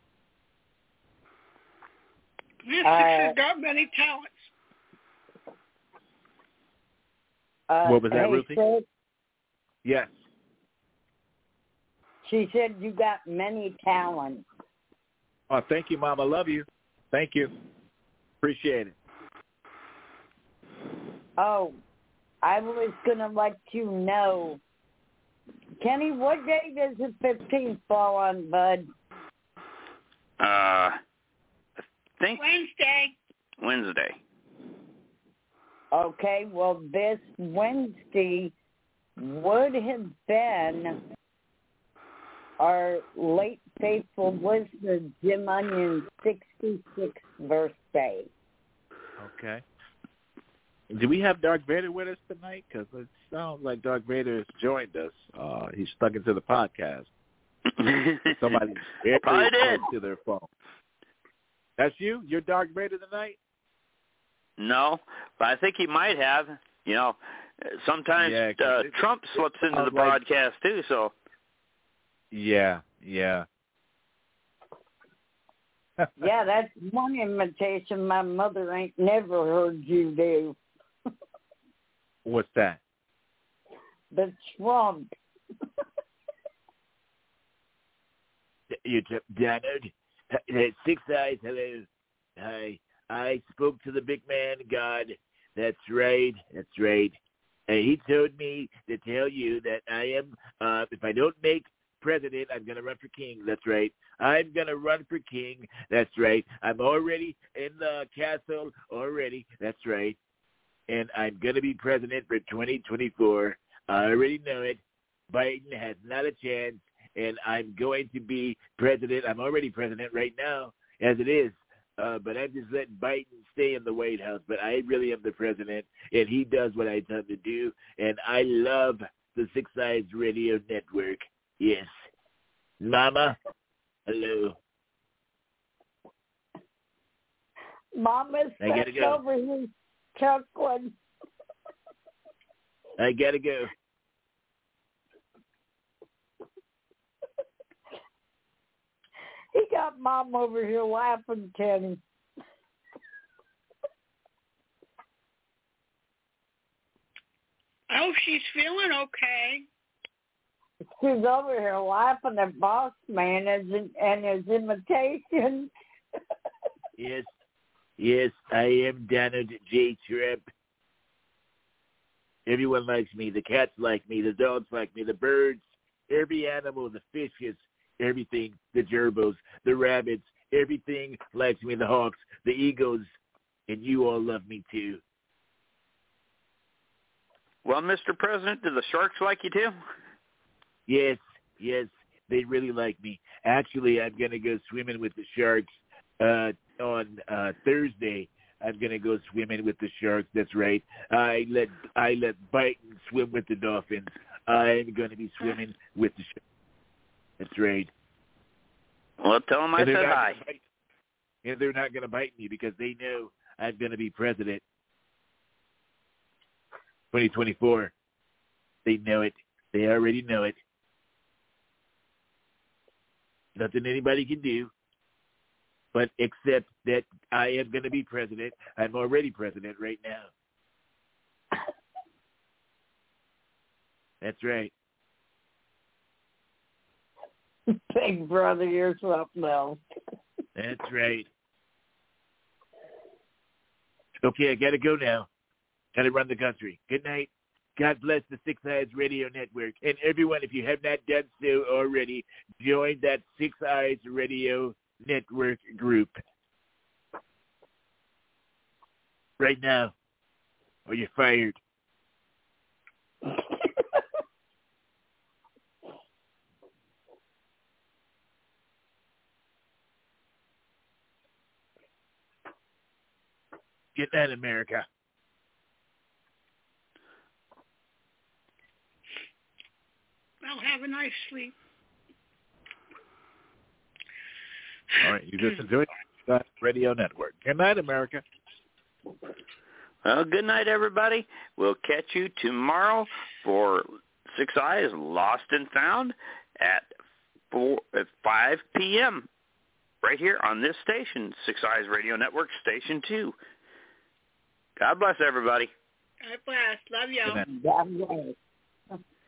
This Uh, sister's got many talents. Uh, What was that, hey, Ruthie? Sid, Yes. she said you got many talents. Oh, thank you, Mom. I love you. Thank you. Appreciate it. Oh, I was going to let you know. Kenny, what day does the fifteenth fall on, bud? Uh, I think Wednesday. Wednesday. Okay, well, this Wednesday would have been our late faithful listener, Jim Onion's sixty-sixth birthday. Okay. Do we have Dark Vader with us tonight? Because it sounds like Dark Vader has joined us. Uh, he's stuck into the podcast. Somebody's very Probably close did. to their phone. That's you? You're Dark Vader tonight? No, but I think he might have. You know, sometimes Yeah, 'cause uh, it- Trump slips into sounds the like- broadcast too. So Yeah, yeah. Yeah, that's one imitation my mother ain't never heard you do. What's that? The Trump. You, Donald? Six Eyes, hello. Hi. I spoke to the big man, God. That's right. That's right. Uh, he told me to tell you that I am, uh, if I don't make president, I'm going to run for king. That's right. I'm going to run for king. That's right. I'm already in the castle already. That's right. And I'm going to be president for twenty twenty-four. I already know it. Biden has not a chance. and I'm going to be president. I'm already president right now, as it is. Uh, but I'm just letting Biden stay in the White House. But I really am the president, and he does what I tell him to do. And I love the Six Eyes Radio Network. Yes. Mama, hello. Mama's I gotta go. over here chuckling. I gotta go. He got Mom over here laughing, Kenny. I hope she's feeling okay. She's over here laughing at Boss Man and, and his imitation. Yes, yes, I am Donald J. Trump. Everyone likes me. The cats like me. The dogs like me. The birds, every animal, the fishes, everything, the gerbils, the rabbits, everything likes me. The hawks, the eagles, and you all love me too. Well, Mister President, do the sharks like you too? Yes, yes, they really like me. Actually, I'm going to go swimming with the sharks uh, on uh, Thursday. I'm going to go swimming with the sharks. That's right. I let I let Biden swim with the dolphins. I'm going to be swimming with the sharks. That's right. Well, tell them I said hi. And they're not going to bite me because they know I'm going to be president. twenty twenty-four. They know it. They already know it. Nothing anybody can do, but except that I am going to be president. I'm already president right now. That's right. Big brother, you're something else. That's right. Okay, I got to go now. Got to run the country. Good night. God bless the Six Eyes Radio Network. And everyone, if you have not done so already, join that Six Eyes Radio Network group right now, or you're fired. Get that, America. Well, have a nice sleep. All right, you just enjoyed that Radio Network. Good night, America. Well, good night, everybody. We'll catch you tomorrow for Six Eyes Lost and Found at four at five p.m. right here on this station, Six Eyes Radio Network, Station two. God bless everybody. God bless. Love y'all. God bless.